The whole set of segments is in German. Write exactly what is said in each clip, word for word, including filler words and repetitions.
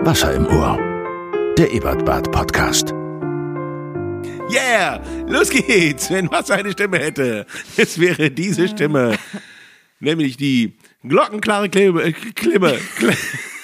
Wasser im Ohr. Der Ebertbad-Podcast. Yeah, los geht's. Wenn Wasser eine Stimme hätte, es wäre diese Stimme. Nämlich die glockenklare Klimme. Klimme. Kl-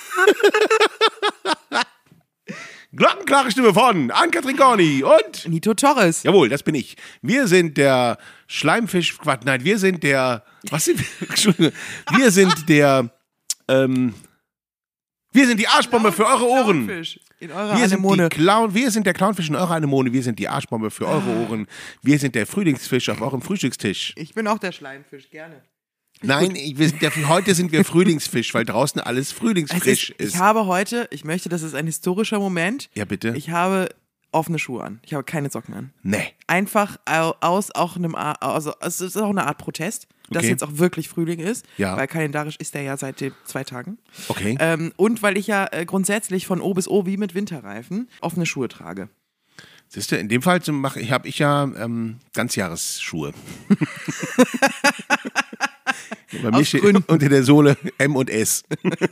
glockenklare Stimme von Ann-Kathrin Gorni und Nito Torres. Jawohl, das bin ich. Wir sind der Schleimfisch, Quatsch, nein, wir sind der, was sind wir? Entschuldigung, wir sind der, ähm, wir sind die Arschbombe für eure Ohren. In eurer Wir sind, Anemone. die Clown, wir sind der Clownfisch in eurer Anemone, wir sind die Arschbombe für eure Ohren, wir sind der Frühlingsfisch auf eurem Frühstückstisch. Ich bin auch der Schleimfisch, gerne. Nein, ich, wir sind der, heute sind wir Frühlingsfisch, weil draußen alles frühlingsfrisch ist, ist. Ich habe heute, ich möchte, das ist ein historischer Moment. Ja, bitte? Ich habe offene Schuhe an. Ich habe keine Socken an. Nee. Einfach aus auch einem, also es ist auch eine Art Protest, dass Okay. jetzt auch wirklich Frühling ist. Ja. Weil kalendarisch ist der ja seit den zwei Tagen. Okay. Ähm, und weil ich ja äh, grundsätzlich von O bis O wie mit Winterreifen offene Schuhe trage. Siehst du, in dem Fall mache ich, habe ich ja ähm, Ganzjahresschuhe. Bei mir Aus steht Gründen. unter der Sohle M und S.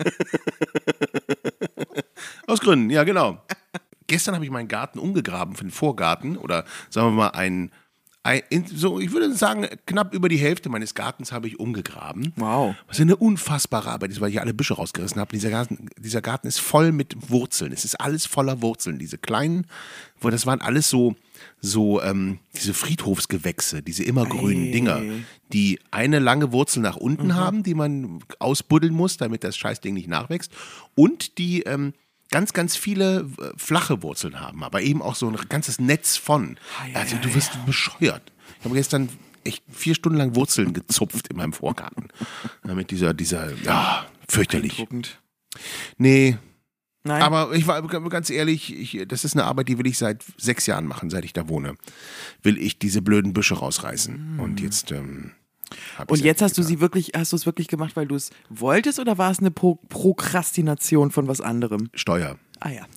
Aus Gründen, ja genau. Gestern habe ich meinen Garten umgegraben für den Vorgarten oder sagen wir mal ein, ein in, so ich würde sagen knapp über die Hälfte meines Gartens habe ich umgegraben. Wow. Was eine unfassbare Arbeit ist, weil ich alle Büsche rausgerissen habe. Dieser Garten, dieser Garten ist voll mit Wurzeln. Es ist alles voller Wurzeln. Diese kleinen, wo das waren alles so so ähm, diese Friedhofsgewächse, diese immergrünen Ei. Dinger, die eine lange Wurzel nach unten Mhm. haben, die man ausbuddeln muss, damit das Scheißding nicht nachwächst, und die ähm, ganz, ganz viele äh, flache Wurzeln haben, aber eben auch so ein ganzes Netz von. Ei, Also ei, du wirst bescheuert. Ich habe gestern echt vier Stunden lang Wurzeln gezupft in meinem Vorgarten. Ja, mit dieser, dieser, ja, fürchterlich. Beeindruckend. Nee, Nein. aber ich war ganz ehrlich, ich, das ist eine Arbeit, die will ich seit sechs Jahren machen, seit ich da wohne. Will ich diese blöden Büsche rausreißen. Und jetzt ähm, hab Und ich's jetzt endlich hast du getan. sie wirklich, hast du es wirklich gemacht, weil du es wolltest, oder war es eine Pro- Prokrastination von was anderem? Steuer. Ah ja.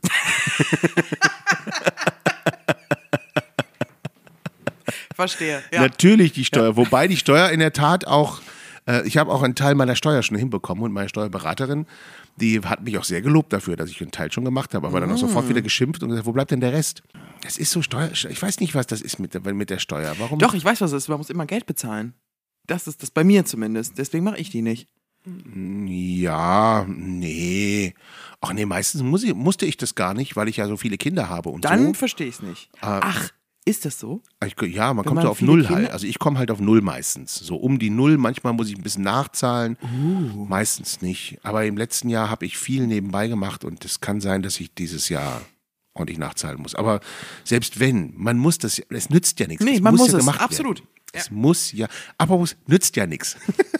Verstehe. Ja. Natürlich die Steuer, wobei die Steuer in der Tat auch, äh, ich habe auch einen Teil meiner Steuer schon hinbekommen und meine Steuerberaterin, die hat mich auch sehr gelobt dafür, dass ich einen Teil schon gemacht habe, aber dann auch sofort wieder geschimpft und gesagt, wo bleibt denn der Rest? Das ist so Steuer, ich weiß nicht, was das ist mit der, mit der Steuer. Warum? Doch, ich weiß, was es ist. Man muss immer Geld bezahlen. Das ist das bei mir zumindest. Deswegen mache ich die nicht. Ja, nee. Ach nee, meistens muss ich, musste ich das gar nicht, weil ich ja so viele Kinder habe und Dann so. verstehe ich es nicht. Ah. Ach, ist das so? Ich, ja, man Wenn kommt man so auf viele Null Kinder- halt. Also ich komme halt auf Null meistens. So um die Null. Manchmal muss ich ein bisschen nachzahlen. Uh. Meistens nicht. Aber im letzten Jahr habe ich viel nebenbei gemacht und es kann sein, dass ich dieses Jahr ordentlich nachzahlen muss. Aber selbst wenn, man muss das, es nützt ja nichts. Nee, es man muss ja es, gemacht absolut. Werden. Es muss ja, aber es nützt ja nichts.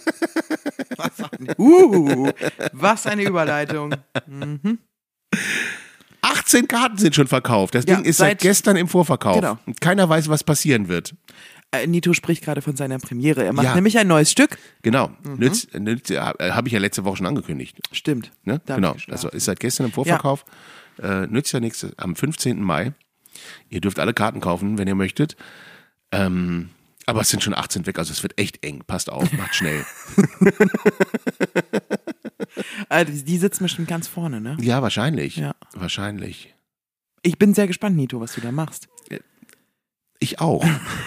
Uh, was eine Überleitung. achtzehn Karten sind schon verkauft. Das Ja, Ding ist seit, seit- gestern im Vorverkauf. Genau. Und keiner weiß, was passieren wird. Äh, Nito spricht gerade von seiner Premiere. Er macht Ja. nämlich ein neues Stück. Genau. Nützt, nützt, äh, habe ich ja letzte Woche schon angekündigt. Stimmt. Ne? Da hab Genau. ich geschlafen. Also ist seit gestern im Vorverkauf. Äh, nützt ja nichts. Am fünfzehnten Mai. Ihr dürft alle Karten kaufen, wenn ihr möchtet. Ähm, aber es sind schon achtzehn weg, also es wird echt eng. Passt auf, macht schnell. Äh, die, die sitzen bestimmt ganz vorne, ne? Ja, wahrscheinlich. Ja. Wahrscheinlich. Ich bin sehr gespannt, Nito, was du da machst. Ich auch.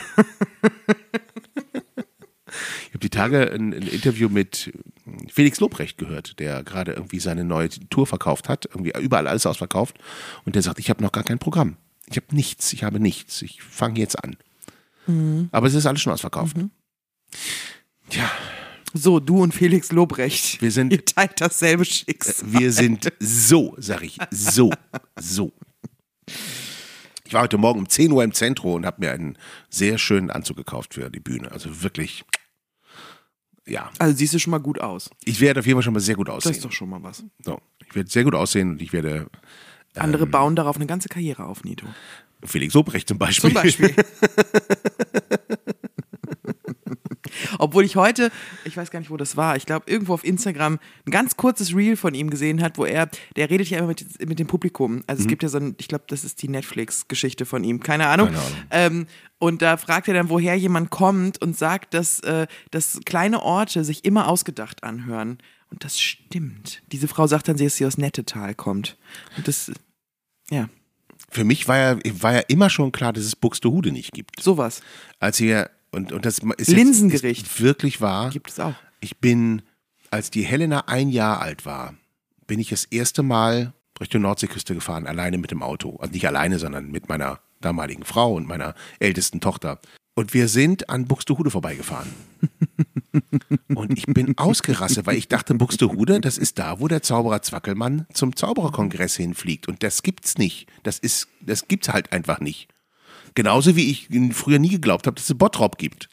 Ich habe die Tage ein, ein Interview mit Felix Lobrecht gehört, der gerade irgendwie seine neue Tour verkauft hat, irgendwie überall alles ausverkauft. Und der sagt, ich habe noch gar kein Programm. Ich habe nichts, ich habe nichts. Ich fange jetzt an. Mhm. Aber es ist alles schon ausverkauft. Mhm. Tja, So, du und Felix Lobrecht. wir sind, Ihr teilt dasselbe Schicksal. wir sind so, sag ich, so, so. Ich war heute Morgen um zehn Uhr im Zentrum und habe mir einen sehr schönen Anzug gekauft für die Bühne. Also wirklich, ja. Also siehst du schon mal gut aus. Ich werde auf jeden Fall schon mal sehr gut Das aussehen. ist doch schon mal was. So, ich werde sehr gut aussehen und ich werde Andere ähm, bauen darauf eine ganze Karriere auf, Nito. Felix Lobrecht zum Beispiel. Zum Beispiel. Obwohl ich heute, ich weiß gar nicht, wo das war, ich glaube irgendwo auf Instagram ein ganz kurzes Reel von ihm gesehen hat, wo er, der redet ja immer mit, mit dem Publikum. Also es mhm. gibt ja so ein, ich glaube, das ist die Netflix-Geschichte von ihm, keine Ahnung. Keine Ahnung. Ähm, und da fragt er dann, woher jemand kommt und sagt, dass, äh, dass kleine Orte sich immer ausgedacht anhören. Und das stimmt. Diese Frau sagt dann, dass sie aus Nettetal kommt. Und das, ja. Für mich war ja, war ja immer schon klar, dass es Buxtehude nicht gibt. Sowas. Als wir, und, und das ist Linsengericht. Jetzt, ist wirklich wahr. Gibt es auch. Ich bin, als die Helena ein Jahr alt war, bin ich das erste Mal Richtung Nordseeküste gefahren, alleine mit dem Auto. Also nicht alleine, sondern mit meiner damaligen Frau und meiner ältesten Tochter. Und wir sind an Buxtehude vorbeigefahren. Und ich bin ausgerastet, weil ich dachte, Buxtehude, das ist da, wo der Zauberer Zwackelmann zum Zaubererkongress hinfliegt. Und das gibt's nicht. Das ist, das gibt's halt einfach nicht. Genauso wie ich früher nie geglaubt habe, dass es Bottrop gibt.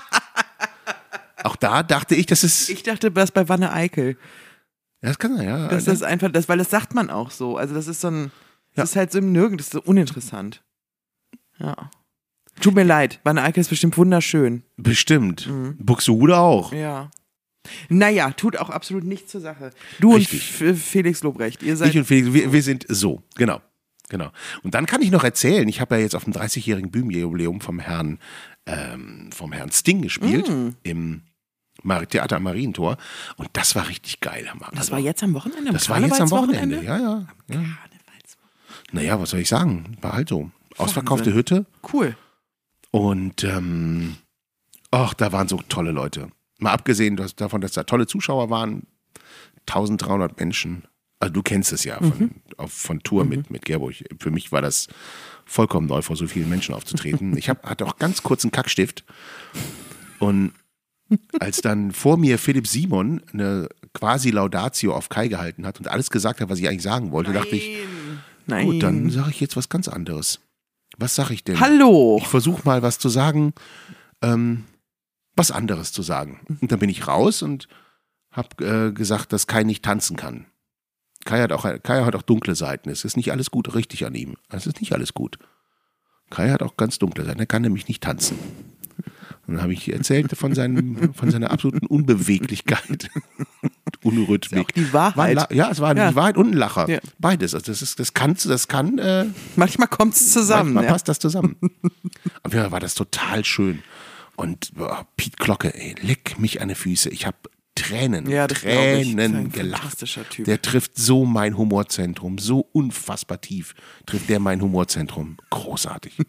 Auch da dachte ich, dass es... Ich dachte, das bei Wanne Eickel. Ja, das kann sein, ja. Das ist einfach, das, weil das sagt man auch so. Also das ist so ein, das Ja. ist halt so im Nirgends, das ist so uninteressant. Ja. Tut mir leid, Wanne Eickel ist bestimmt wunderschön. Bestimmt. Mhm. Buxtehude auch. Ja. Naja, tut auch absolut nichts zur Sache. Du Richtig. und F- Felix Lobrecht, ihr seid... Ich und Felix, wir, wir sind so, genau. Genau. Und dann kann ich noch erzählen, ich habe ja jetzt auf dem dreißigjährigen Bühnenjubiläum vom Herrn, ähm, vom Herrn Sting gespielt, Mm. im Mar- Theater am Marientor. Und das war richtig geil. Hammer. das Also, war jetzt am Wochenende? Am das war jetzt am Wochenende, Karnevalswochenende? ja, ja. ja. Karnevalswochenende. Naja, was soll ich sagen? War halt so. Ausverkaufte Wahnsinn. Hütte. Cool. Und, ähm, ach, da waren so tolle Leute. Mal abgesehen dass, davon, dass da tolle Zuschauer waren. dreizehnhundert Menschen. Also du kennst es ja von, Mhm. auf, von Tour Mhm. mit, mit Gerburg. Für mich war das vollkommen neu, vor so vielen Menschen aufzutreten. Ich hab, hatte auch ganz kurz einen Kackstift. Und als dann vor mir Philipp Simon eine quasi Laudatio auf Kai gehalten hat und alles gesagt hat, was ich eigentlich sagen wollte, dachte ich, Nein. gut, dann sage ich jetzt was ganz anderes. Was sage ich denn? Hallo. Ich versuche mal was zu sagen, ähm, was anderes zu sagen. Und dann bin ich raus und habe äh, gesagt, dass Kai nicht tanzen kann. Kai hat, auch, Kai hat auch dunkle Seiten. Es ist nicht alles gut richtig an ihm. Es ist nicht alles gut. Kai hat auch ganz dunkle Seiten. Er kann nämlich nicht tanzen. Und dann habe ich erzählt von, seinem, von seiner absoluten Unbeweglichkeit und Unrhythmik. Ist ja auch die Wahrheit. War ein La- ja, es war Ja. die Wahrheit und ein Lacher. Ja. Beides. Also das, ist, das kann, das kann äh, Manchmal kommt es zusammen. manchmal Ja. passt das zusammen. Auf jeden Fall war das total schön. Und boah, Piet Glocke, ey, leck mich an die Füße. Ich habe Tränen, Ja, das glaub ich. Das ist Tränen ein gelacht. fantastischer Typ. Der trifft so mein Humorzentrum, so unfassbar tief trifft der mein Humorzentrum. Großartig.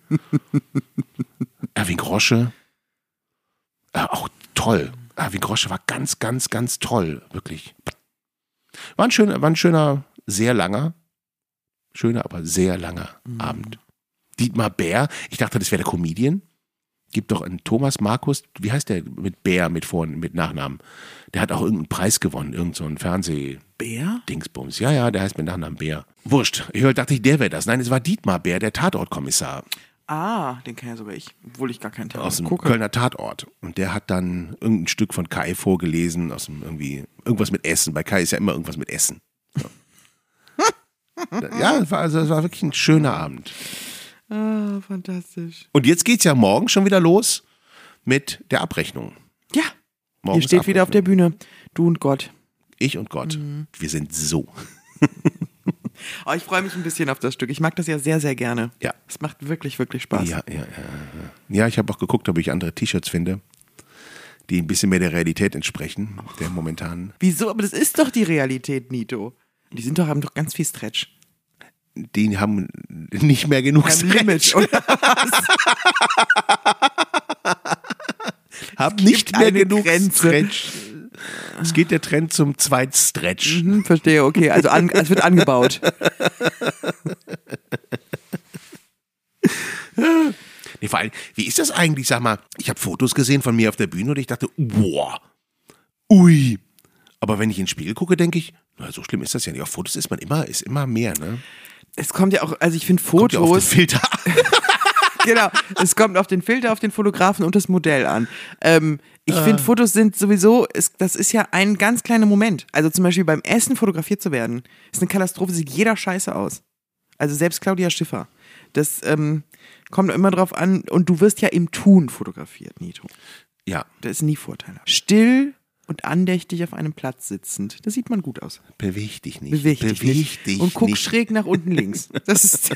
Erwin Grosche, äh, auch toll. Erwin Grosche war ganz, ganz, ganz toll, wirklich. War ein schöner, war ein schöner, sehr langer, schöner, aber sehr langer Mhm. Abend. Dietmar Bär, ich dachte, das wäre der Comedian. Gibt doch einen Thomas Markus, wie heißt der mit Bär, mit Vor- mit Nachnamen? Der hat auch irgendeinen Preis gewonnen, irgend so ein Fernseh-Dingsbums. Bär? Ja, ja, der heißt mit Nachnamen Bär. Wurscht. Ich dachte, ich, der wäre das. Nein, es war Dietmar Bär, der Tatortkommissar Ah, den kenne ja sogar ich, obwohl ich gar keinen Teil aus dem gucke. Kölner Tatort. Und der hat dann irgendein Stück von Kai vorgelesen, aus dem irgendwie, irgendwas mit Essen. Bei Kai ist ja immer irgendwas mit Essen. So. Ja, es war, also, es war wirklich ein schöner Abend. Ah, fantastisch. Und jetzt geht's ja morgen schon wieder los mit der Abrechnung. Ja, Morgen ihr ist steht wieder auf der Abrechnung. Bühne. Du und Gott. Ich und Gott. Mhm. Wir sind so. Oh, ich freue mich ein bisschen auf das Stück. Ich mag das ja sehr, sehr gerne. Ja. Es macht wirklich, wirklich Spaß. Ja, ja, ja. Ja, ich habe auch geguckt, ob ich andere T-Shirts finde, die ein bisschen mehr der Realität entsprechen, der momentanen. Wieso? Aber das ist doch die Realität, Nito. Die sind doch, haben doch ganz viel Stretch. Die haben nicht mehr genug Am Stretch. Limit, oder was? Haben gibt nicht mehr eine genug Grenze. Stretch. Es geht der Trend zum Zweitstretch. Hm, verstehe, okay. Also an, es wird angebaut. Nee, vor allem, wie ist das eigentlich? Sag mal, ich habe Fotos gesehen von mir auf der Bühne und ich dachte, boah, ui. Aber wenn ich ins Spiegel gucke, denke ich, na, so schlimm ist das ja nicht. Auf Fotos ist man immer, ist immer mehr, ne? Es kommt ja auch, also ich finde Kommt ja auf den Fotos, Filter. genau, es kommt auf den Filter, auf den Fotografen und das Modell an. Ähm, ich Ah. finde, Fotos sind sowieso, es, das ist ja ein ganz kleiner Moment. Also zum Beispiel beim Essen fotografiert zu werden, ist eine Katastrophe, sieht jeder scheiße aus. Also selbst Claudia Schiffer. Das ähm, kommt immer drauf an und du wirst ja im Tun fotografiert, Nito. Ja. Das ist nie vorteilhaft. Still und andächtig auf einem Platz sitzend. Da sieht man gut aus. Beweg dich nicht. Beweg dich Beweg nicht. dich Und guck nicht. schräg nach unten links. Das ist.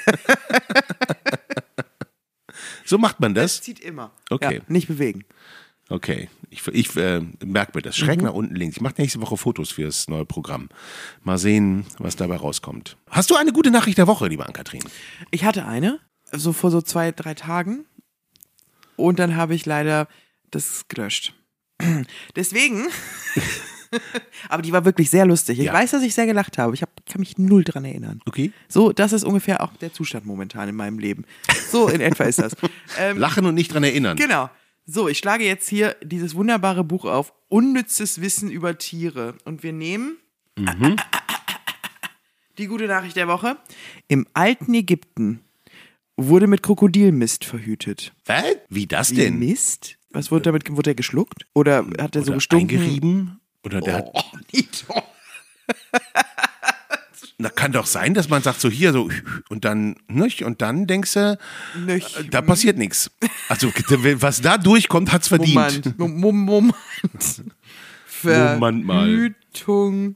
So macht man Das das? zieht immer. Okay. Ja, nicht bewegen. Okay. Ich, ich äh, merke mir das. Schräg Mhm. nach unten links. Ich mache nächste Woche Fotos für das neue Programm. Mal sehen, was dabei rauskommt. Hast du eine gute Nachricht der Woche, liebe Ann-Kathrin? Ich hatte eine, so vor so zwei, drei Tagen. Und dann habe ich leider das gelöscht. Deswegen. Aber die war wirklich sehr lustig. Ich Ja. weiß, dass ich sehr gelacht habe. Ich hab, kann mich null dran erinnern. Okay. So, das ist ungefähr auch der Zustand momentan in meinem Leben. So in etwa ist das. Ähm, Lachen und nicht dran erinnern. Genau. So, ich schlage jetzt hier dieses wunderbare Buch auf, Unnützes Wissen über Tiere. Und wir nehmen Mhm. die gute Nachricht der Woche. Im alten Ägypten wurde mit Krokodilmist verhütet. Was? Wie das Wie denn? Mist? Was wurde damit, wurde er geschluckt? Oder hat er so Oder gestunken? eingerieben? Oder der hat, Oh, Nito. na, kann doch sein, dass man sagt so hier so und dann nicht und dann denkst du, Nöch. äh, da passiert nichts. Also was da durchkommt, hat's verdient. Moment, Mom- Mom- Moment. Moment mal. Verhütung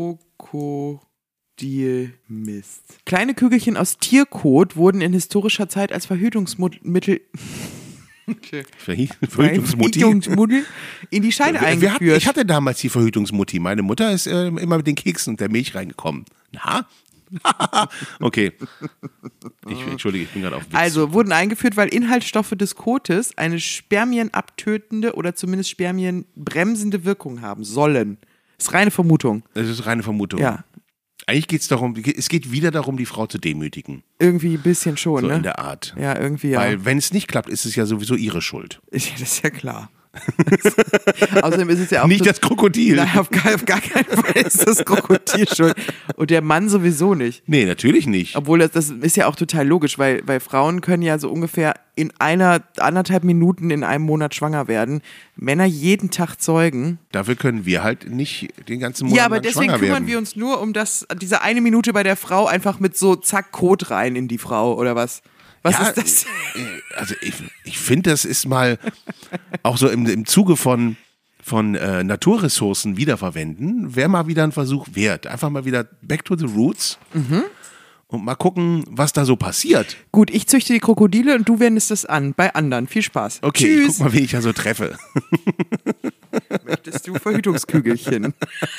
Krokodilmist. Kleine Kügelchen aus Tierkot wurden in historischer Zeit als Verhütungsmittel okay. Verhi- Verhütungsmutti. Verhütungsmittel in die Scheide Wir hatten, eingeführt. ich hatte damals die Verhütungsmutti. Meine Mutter ist äh, immer mit den Keksen und der Milch reingekommen. Na? Okay. Ich, Entschuldige, ich bin gerade auf Witz. Also wurden eingeführt, weil Inhaltsstoffe des Kotes eine spermienabtötende oder zumindest spermienbremsende Wirkung haben sollen. Das ist reine Vermutung. Das ist reine Vermutung. Ja, Eigentlich geht es darum, es geht wieder darum, die Frau zu demütigen. irgendwie ein bisschen schon, So ne? in der Art. Ja, irgendwie ja. Weil wenn es nicht klappt, ist es ja sowieso ihre Schuld. Ja, das ist ja klar. Außerdem ist es ja auch Nicht so- das Krokodil. Nein, auf gar, auf gar keinen Fall ist das Krokodil schuld. Und der Mann sowieso nicht. Nee, natürlich nicht. Obwohl, das, das ist ja auch total logisch, weil, weil Frauen können ja so ungefähr in einer, anderthalb Minuten in einem Monat schwanger werden. Männer jeden Tag zeugen. Dafür können wir halt nicht den ganzen Monat Ja, aber lang deswegen schwanger kümmern werden. wir uns nur um das, diese eine Minute bei der Frau einfach mit so zack Kot rein in die Frau oder was? Was Ja, ist das? äh, Also ich, ich finde, das ist mal auch so im, im Zuge von, von äh, Naturressourcen wiederverwenden, wäre mal wieder ein Versuch wert. Einfach mal wieder back to the roots Mhm. und mal gucken, was da so passiert. Gut, ich züchte die Krokodile und du wendest das an bei anderen. Viel Spaß. Okay, ich Tschüss. guck mal, wen ich da so treffe. Möchtest du Verhütungskügelchen?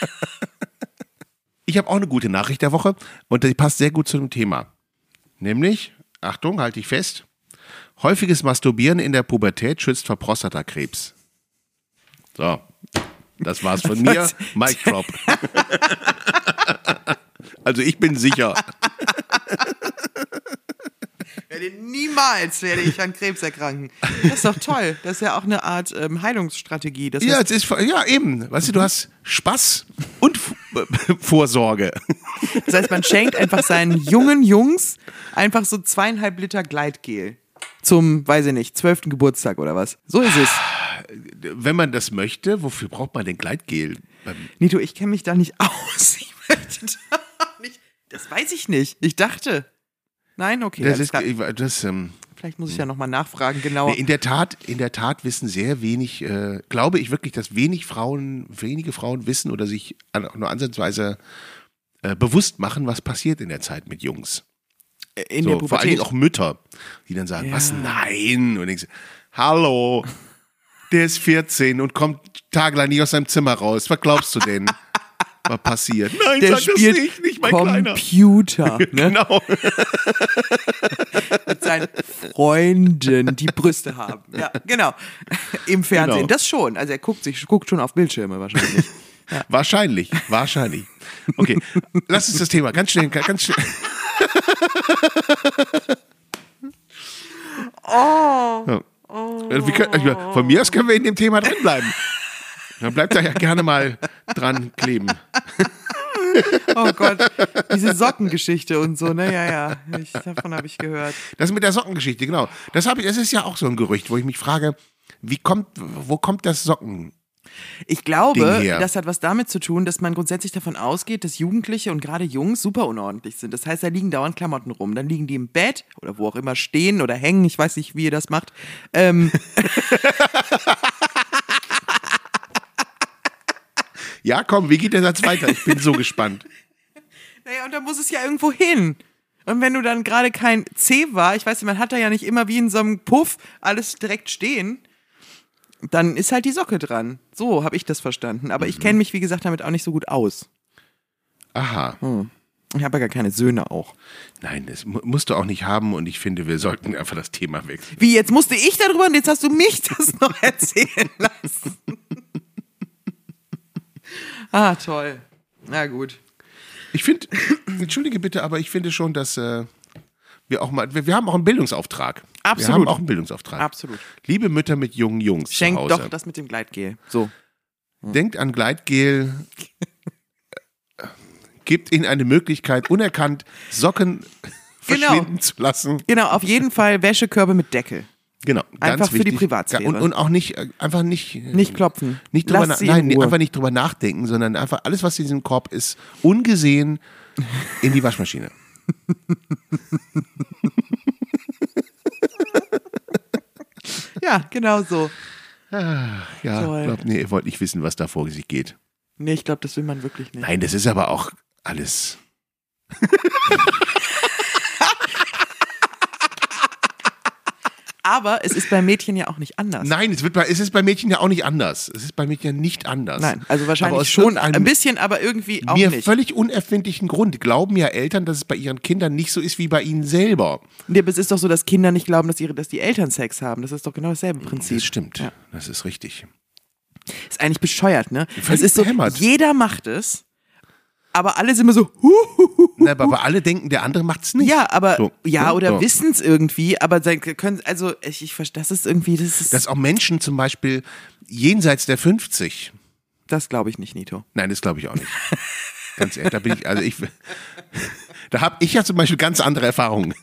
Ich habe auch eine gute Nachricht der Woche und die passt sehr gut zu dem Thema. Nämlich, Achtung, halte ich fest, häufiges Masturbieren in der Pubertät schützt vor Prostatakrebs. So, das war's von mir. Mic drop. Also ich bin sicher. Werde niemals werde ich an Krebs erkranken. Das ist doch toll. Das ist ja auch eine Art ähm, Heilungsstrategie. Das Ja, heißt, es ist, ja, eben. Weißt du, du hast Spaß und F- Vorsorge. das heißt, man schenkt einfach seinen jungen Jungs einfach so zweieinhalb Liter Gleitgel. Zum, weiß ich nicht, zwölften Geburtstag oder was. So ist es. Wenn man das möchte, wofür braucht man denn Gleitgel? Beim- Nito, ich kenne mich da nicht aus. Ich möchte da nicht. Das weiß ich nicht. Ich dachte. Nein, okay. Das alles ist, klar. ich- das, ähm, Vielleicht muss ich ja nochmal nachfragen, genauer. nee, in der Tat, in der Tat wissen sehr wenig, äh, glaube ich wirklich, dass wenig Frauen, wenige Frauen wissen oder sich an, nur ansatzweise äh, bewusst machen, was passiert in der Zeit mit Jungs. in So, der vor allen Dingen Pubertät. auch Mütter, die dann sagen, Ja. was, nein? Und denkst, hallo, der ist vierzehn und kommt tagelang nicht aus seinem Zimmer raus. Was glaubst du denn, was passiert? Nein, Der sag spielt das nicht, nicht mein Kleiner. Computer, ne? Genau. Mit seinen Freunden, die Brüste haben. Ja, genau. Im Fernsehen. Genau. Das schon. Also er guckt sich, guckt schon auf Bildschirme wahrscheinlich. Wahrscheinlich, wahrscheinlich. Okay, lass uns das Thema ganz schnell, ganz schnell. Oh. Ja. Wir können, also von mir aus können wir in dem Thema drinbleiben. Dann bleibt da ja gerne mal dran kleben. Oh Gott. Diese Sockengeschichte und so, ne? Ja, ja. Ich, davon habe ich gehört. Das mit der Sockengeschichte, genau. Das, habe ich, das ist ja auch so ein Gerücht, wo ich mich frage, wie kommt, wo kommt das Socken? Ich glaube, Ding her. das hat was damit zu tun, dass man grundsätzlich davon ausgeht, dass Jugendliche und gerade Jungs super unordentlich sind. Das heißt, da liegen dauernd Klamotten rum. Dann liegen die im Bett oder wo auch immer stehen oder hängen. Ich weiß nicht, wie ihr das macht. Ähm, Ja, komm, wie geht der Satz weiter? Ich bin so gespannt. Naja, und da muss es ja irgendwo hin. Und wenn du dann gerade kein C war, ich weiß nicht, man hat da ja nicht immer wie in so einem Puff alles direkt stehen, dann ist halt die Socke dran. So habe ich das verstanden. Aber mhm. ich kenne mich, wie gesagt, damit auch nicht so gut aus. Aha. Hm. Ich habe ja gar keine Söhne auch. Nein, das musst du auch nicht haben und ich finde, wir sollten einfach das Thema wechseln. Wie, jetzt musste ich darüber und jetzt hast du mich das noch erzählen lassen. Ah, toll. Na gut. Ich finde, entschuldige bitte, aber ich finde schon, dass äh, wir auch mal, wir, wir haben auch einen Bildungsauftrag. Absolut. Wir haben auch einen Bildungsauftrag. Absolut. Liebe Mütter mit jungen Jungs Schenkt zu Hause. doch das mit dem Gleitgel. So. Denkt an Gleitgel. Gibt ihnen eine Möglichkeit, unerkannt Socken genau. verschwinden zu lassen. Genau, auf jeden Fall Wäschekörbe mit Deckel. Genau, ganz einfach für wichtig. die Privatsphäre. Und, und auch nicht, einfach nicht... Nicht klopfen. Nicht drüber Lasst na- sie in nein, Ruhe. einfach nicht drüber nachdenken, sondern einfach alles, was in diesem Korb ist, ungesehen in die Waschmaschine. Ja, genau so. Ja, Toll. glaub, nee, ihr wollt nicht wissen, was da vor sich geht. Nee, ich glaube, das will man wirklich nicht. Nein, das ist aber auch alles... Aber es ist bei Mädchen ja auch nicht anders. Nein, es, wird bei, es ist bei Mädchen ja auch nicht anders. Es ist bei Mädchen ja nicht anders. Nein, also Aber wahrscheinlich aus schon irgendeinem ein bisschen, aber irgendwie auch mir nicht. völlig unerfindlichen Grund glauben ja Eltern, dass es bei ihren Kindern nicht so ist wie bei ihnen selber. Nee, aber es ist doch so, dass Kinder nicht glauben, dass, ihre, dass die Eltern Sex haben. Das ist doch genau dasselbe Prinzip. Das stimmt, Ja. das ist richtig. Ist eigentlich bescheuert, ne? Es Völlig ist so, behämmert. jeder macht es, aber alle sind immer so, hu, hu, hu. Na, aber, aber alle denken, der andere macht's nicht. Ja, aber, So, ja, so, oder so. wissen es irgendwie, aber sie können, also, ich, ich verstehe, das ist irgendwie, das ist, Dass auch Menschen zum Beispiel jenseits der fünfzig, das glaube ich nicht, Nito. nein, das glaube ich auch nicht. Ganz ehrlich, da bin ich, also ich, da habe ich ja zum Beispiel ganz andere Erfahrungen.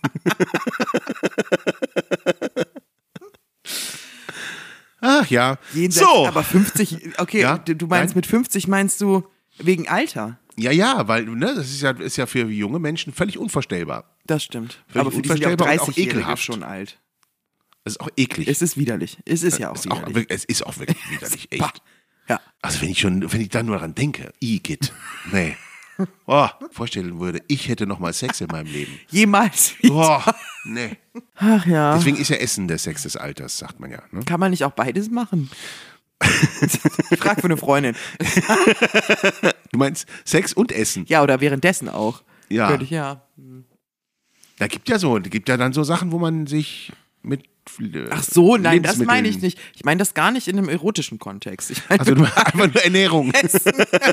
Ach ja, Jenseits, so. aber fünfzig, okay, Ja? du du meinst Nein? mit fünfzig meinst du wegen Alter? Ja, ja, weil ne, das ist ja, ist ja für junge Menschen völlig unvorstellbar. Das stimmt. Völlig Aber für die sind ja auch unvorstellbar und auch dreißig-Jährige ekelhaft. schon alt. Das ist auch eklig. Es ist widerlich. Es ist ja auch Es ist auch, widerlich. wirklich- es ist auch wirklich widerlich, Bah. echt. Ja. Also wenn ich schon, wenn ich da nur daran denke, Igitt, nee. Oh, vorstellen würde, ich hätte noch mal Sex in meinem Leben. Jemals. Oh, nee. Ach ja. Deswegen ist ja Essen der Sex des Alters, sagt man ja. Ne? Kann man nicht auch beides machen? Ich frag für eine Freundin. Du meinst Sex und Essen? Ja, oder währenddessen auch. Ja. Könnte ich, ja. Da gibt ja so, da gibt ja dann so Sachen, wo man sich mit äh, Ach so, nein, das Lebensmitteln- meine ich nicht. Ich meine das gar nicht in einem erotischen Kontext. Ich meine Also nur, einfach nur Ernährung. Essen.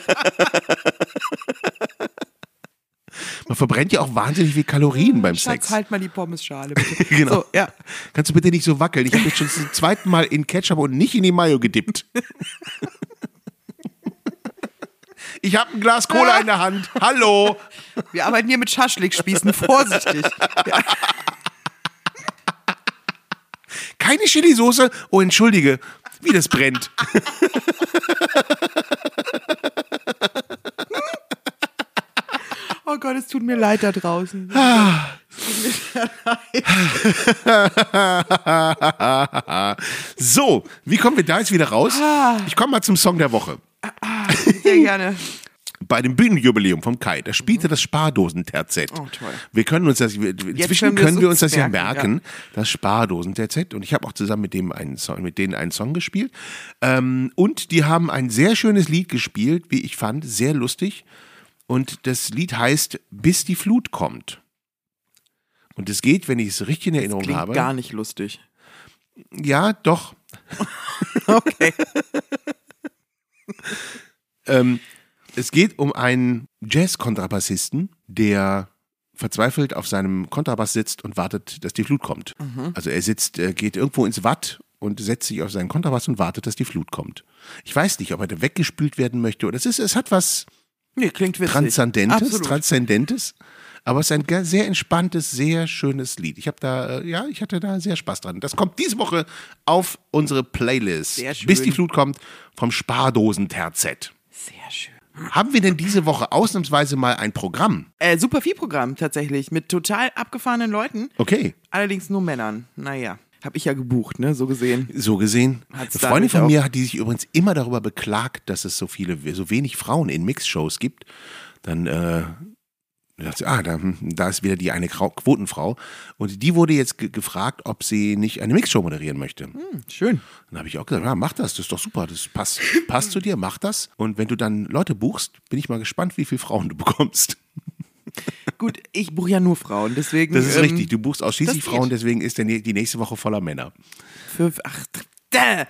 Man verbrennt ja auch wahnsinnig viel Kalorien beim Schatz, Sex. halt mal die Pommesschale, bitte. Genau. So, ja. Kannst du bitte nicht so wackeln? Ich habe jetzt schon zum zweiten Mal in Ketchup und nicht in die Mayo gedippt. Ich habe ein Glas Cola in der Hand. Hallo. Wir arbeiten hier mit Schaschlikspießen. Vorsichtig. Ja. Keine Chili-Soße? Oh, entschuldige. Wie das brennt. Oh Gott, es tut mir leid da draußen. So, wie kommen wir da jetzt wieder raus? Ich komme mal zum Song der Woche. Sehr gerne. Bei dem Bühnenjubiläum vom Kai, da spielte das Spardosen-Terzett. Oh, toll. Wir können uns das, wir, inzwischen können wir können es wir uns uns das ja merken, merken, das Spardosen-Terzett. Und ich habe auch zusammen mit dem einen Song, mit denen einen Song gespielt. Ähm, und die haben ein sehr schönes Lied gespielt, wie ich fand, sehr lustig. Und das Lied heißt Bis die Flut kommt. Und es geht, wenn ich es richtig in Erinnerung Klingt habe. gar nicht lustig. Ja, doch. Okay. Ähm, es geht um einen Jazz-Kontrabassisten, der verzweifelt auf seinem Kontrabass sitzt und wartet, dass die Flut kommt. Mhm. Also er sitzt, äh, geht irgendwo ins Watt und setzt sich auf seinen Kontrabass und wartet, dass die Flut kommt. Ich weiß nicht, ob er da weggespült werden möchte oder es ist, es hat was Nee, klingt witzig. Transzendentes, Absolut. Transzendentes, aber es ist ein ge- sehr entspanntes, sehr schönes Lied. Ich habe da, äh, ja, ich hatte da sehr Spaß dran. Das kommt diese Woche auf unsere Playlist. Sehr schön. Bis die Flut kommt vom Spardosen-Terzett. Sehr schön. Haben wir denn diese Woche ausnahmsweise mal ein Programm? Äh, super viel Programm tatsächlich, mit total abgefahrenen Leuten, Okay. allerdings nur Männern. Naja. Habe ich ja gebucht, ne? So gesehen. So gesehen. Hat's Eine Freundin dadurch von auch- mir hat, die sich übrigens immer darüber beklagt, dass es so viele, so wenig Frauen in Mixshows gibt. Dann äh, dachte sie, ah, da, da ist wieder die eine Grau- Quotenfrau. Und die wurde jetzt ge- gefragt, ob sie nicht eine Mixshow moderieren möchte. Hm, schön. Dann habe ich auch gesagt, ja, mach das, das ist doch super, das passt, passt zu dir, mach das. Und wenn du dann Leute buchst, bin ich mal gespannt, wie viele Frauen du bekommst. Gut, ich buche ja nur Frauen, deswegen. Das ist ähm, richtig, du buchst ausschließlich das geht. Frauen, deswegen ist der, die nächste Woche voller Männer. Für, ach, däh.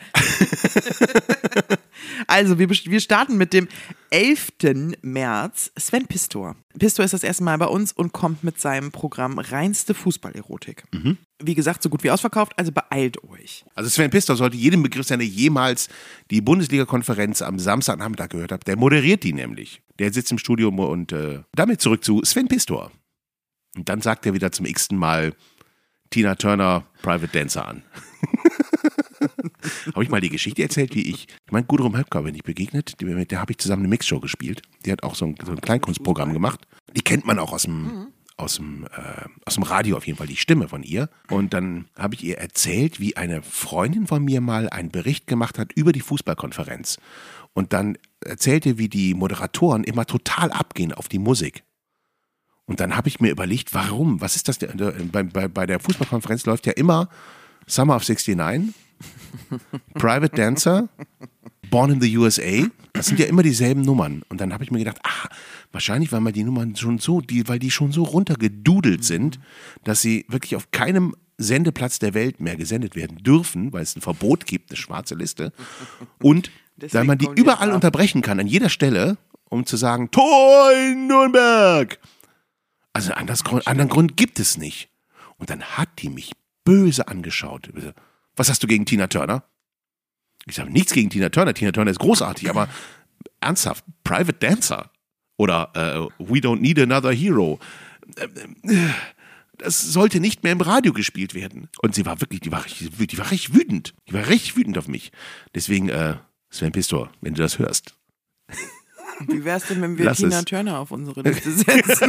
Also, wir, best- wir starten mit dem elften März. Sven Pistor. Pistor ist das erste Mal bei uns und kommt mit seinem Programm Reinste Fußballerotik. Mhm. Wie gesagt, so gut wie ausverkauft, also beeilt euch. Also Sven Pistor sollte jedem Begriff sein, der jemals die Bundesliga-Konferenz am Samstagnachmittag gehört hat. Der moderiert die nämlich. Der sitzt im Studio und äh, damit zurück zu Sven Pistor. Und dann sagt er wieder zum x-ten Mal Tina Turner Private Dancer an. Habe ich mal die Geschichte erzählt, wie ich, ich meine, Gudrun Höpker bin ich begegnet, die, mit der habe ich zusammen eine Mixshow gespielt. Die hat auch so ein, so ein Kleinkunstprogramm gemacht. Die kennt man auch aus dem, aus dem, äh, aus dem Radio auf jeden Fall, die Stimme von ihr. Und dann habe ich ihr erzählt, wie eine Freundin von mir mal einen Bericht gemacht hat über die Fußballkonferenz. Und dann erzählte, wie die Moderatoren immer total abgehen auf die Musik. Und dann habe ich mir überlegt, warum? Was ist das? denn? Bei, bei, bei der Fußballkonferenz läuft ja immer Summer of sixty-nine, Private Dancer, Born in the U S A. Das sind ja immer dieselben Nummern. Und dann habe ich mir gedacht, ah, wahrscheinlich, weil mal die Nummern schon so, die, weil die schon so runtergedudelt sind, dass sie wirklich auf keinem Sendeplatz der Welt mehr gesendet werden dürfen, weil es ein Verbot gibt, eine schwarze Liste. Und weil Deswegen man die kommen die überall jetzt ab. unterbrechen kann, an jeder Stelle, um zu sagen, Tor in Nürnberg. Also einen anders, anderen Grund gibt es nicht. Und dann hat die mich böse angeschaut. Was hast du gegen Tina Turner? Ich sage, nichts gegen Tina Turner. Tina Turner ist großartig, aber ernsthaft, Private Dancer oder äh, We Don't Need Another Hero, äh, äh, das sollte nicht mehr im Radio gespielt werden. Und sie war wirklich, die war richtig, die war richtig wütend. Die war richtig wütend auf mich. Deswegen, äh, Sven Pistor, wenn du das hörst. Wie wär's denn, wenn wir Lass Tina es. Turner auf unsere Liste setzen?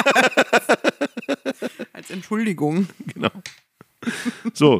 Als Entschuldigung. Genau. So,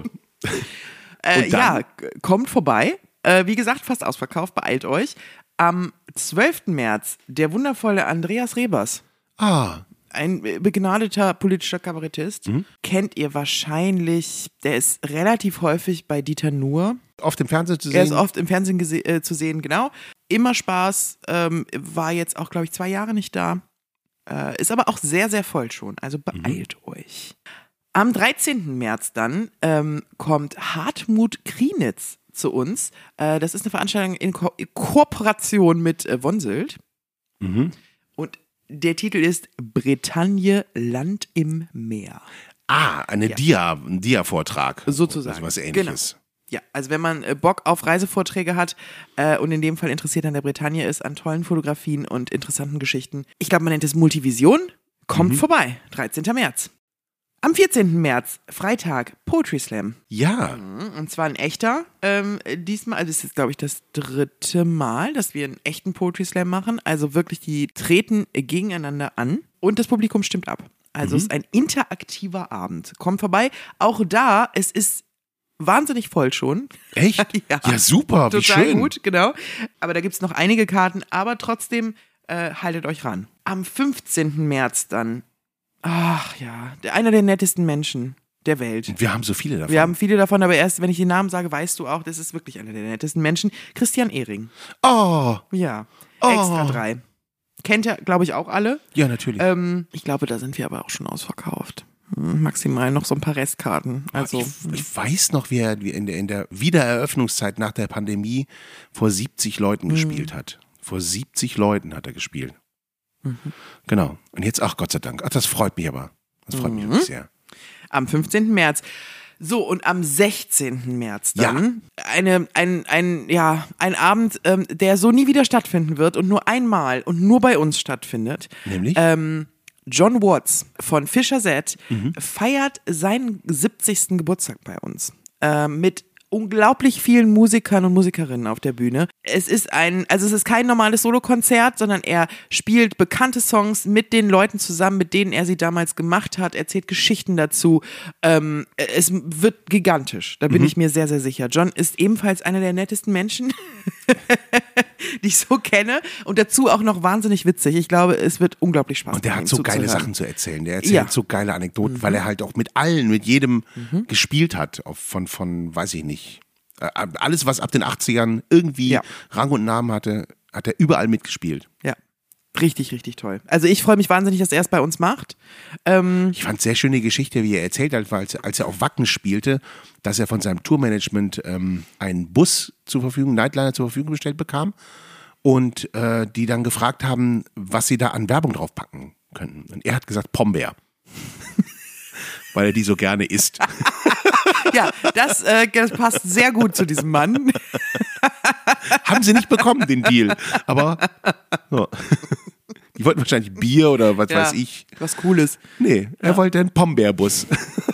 Äh, Und dann? ja, k- kommt vorbei. Äh, wie gesagt, fast ausverkauft, beeilt euch. Am zwölften März der wundervolle Andreas Rebers. ah, Ein begnadeter politischer Kabarettist. Mhm. Kennt ihr wahrscheinlich, der ist relativ häufig bei Dieter Nuhr. auf dem Fernsehen zu sehen. Er ist oft im Fernsehen gese- äh, zu sehen, genau. Immer Spaß, ähm, war jetzt auch, glaube ich, zwei Jahre nicht da. Äh, ist aber auch sehr, sehr voll schon, also beeilt euch. Am dreizehnten März dann ähm, kommt Hartmut Krienitz zu uns. Äh, das ist eine Veranstaltung in, Ko in Kooperation mit äh, Wonsilt. Mhm. Und der Titel ist Bretagne, Land im Meer. Ah, eine Ja. Dia, ein Dia-Vortrag. Sozusagen. Also was Ähnliches. Ja, also wenn man äh, Bock auf Reisevorträge hat äh, und in dem Fall interessiert an der Bretagne ist, an tollen Fotografien und interessanten Geschichten. Ich glaube, man nennt es Multivision. Kommt vorbei, dreizehnten März. Am vierzehnten März, Freitag, Poetry Slam. Ja, Und zwar ein echter. Ähm, diesmal, also es ist jetzt, glaube ich, das dritte Mal, dass wir einen echten Poetry Slam machen. Also wirklich, die treten gegeneinander an und das Publikum stimmt ab. Also es ist ein interaktiver Abend. Kommt vorbei. Auch da, es ist wahnsinnig voll schon. echt? Ja. Ja, super, wie Total schön. gut, genau. Aber da gibt es noch einige Karten, aber trotzdem äh, haltet euch ran. Am fünfzehnten März dann, ach ja, der, einer der nettesten Menschen der Welt. Wir haben so viele davon. Wir haben viele davon, aber erst, wenn ich den Namen sage, weißt du auch, das ist wirklich einer der nettesten Menschen. Christian Ehring. oh, Ja, Oh. extra drei. Kennt ihr, glaube ich, auch alle. ja, natürlich. Ähm, ich glaube, da sind wir aber auch schon ausverkauft. Hm, Maximal noch so ein paar Restkarten. Also, ich, ich weiß noch, wie er wie in der, in der Wiedereröffnungszeit nach der Pandemie vor siebzig Leuten gespielt hat. Vor siebzig Leuten hat er gespielt. Genau. Und jetzt, ach Gott sei Dank. Ach, das freut mich aber. Das freut mich wirklich sehr. am fünfzehnten März. So, und am sechzehnten März dann eine, ein, ein, ja, ein Abend, ähm, der so nie wieder stattfinden wird und nur einmal und nur bei uns stattfindet. Nämlich? Ähm, John Watts von Fischer Z feiert seinen siebzigsten Geburtstag bei uns. Äh, mit unglaublich vielen Musikern und Musikerinnen auf der Bühne. Es ist ein, also es ist kein normales Solokonzert, sondern er spielt bekannte Songs mit den Leuten zusammen, mit denen er sie damals gemacht hat, erzählt Geschichten dazu. Ähm, es wird gigantisch, da bin mhm. ich mir sehr, sehr sicher. John ist ebenfalls einer der nettesten Menschen, die ich so kenne und dazu auch noch wahnsinnig witzig. Ich glaube, es wird unglaublich Spaß machen. Und der hat so geile Sachen zu erzählen. Der erzählt Ja. so geile Anekdoten, Mhm. weil er halt auch mit allen, mit jedem mhm. gespielt hat. Auf, von, von, weiß ich nicht. Äh, Alles, was ab den achtzigern irgendwie Ja. Rang und Namen hatte, hat er überall mitgespielt. Ja, richtig, richtig toll. Also ich freue mich wahnsinnig, dass er es bei uns macht. Ähm, Ich fand sehr schön die Geschichte, wie er erzählt hat, als, als er auf Wacken spielte, dass er von seinem Tourmanagement ähm, einen Bus zur Verfügung, Nightliner zur Verfügung gestellt bekam und äh, die dann gefragt haben, was sie da an Werbung draufpacken könnten. Und er hat gesagt, Pombeer. Weil er die so gerne isst. ja, das, äh, das passt sehr gut zu diesem Mann. Haben sie nicht bekommen, den Deal. Aber so. Die wollten wahrscheinlich Bier oder was Ja, weiß ich. Was Cooles. Nee, er Ja. wollte einen Pombeerbus.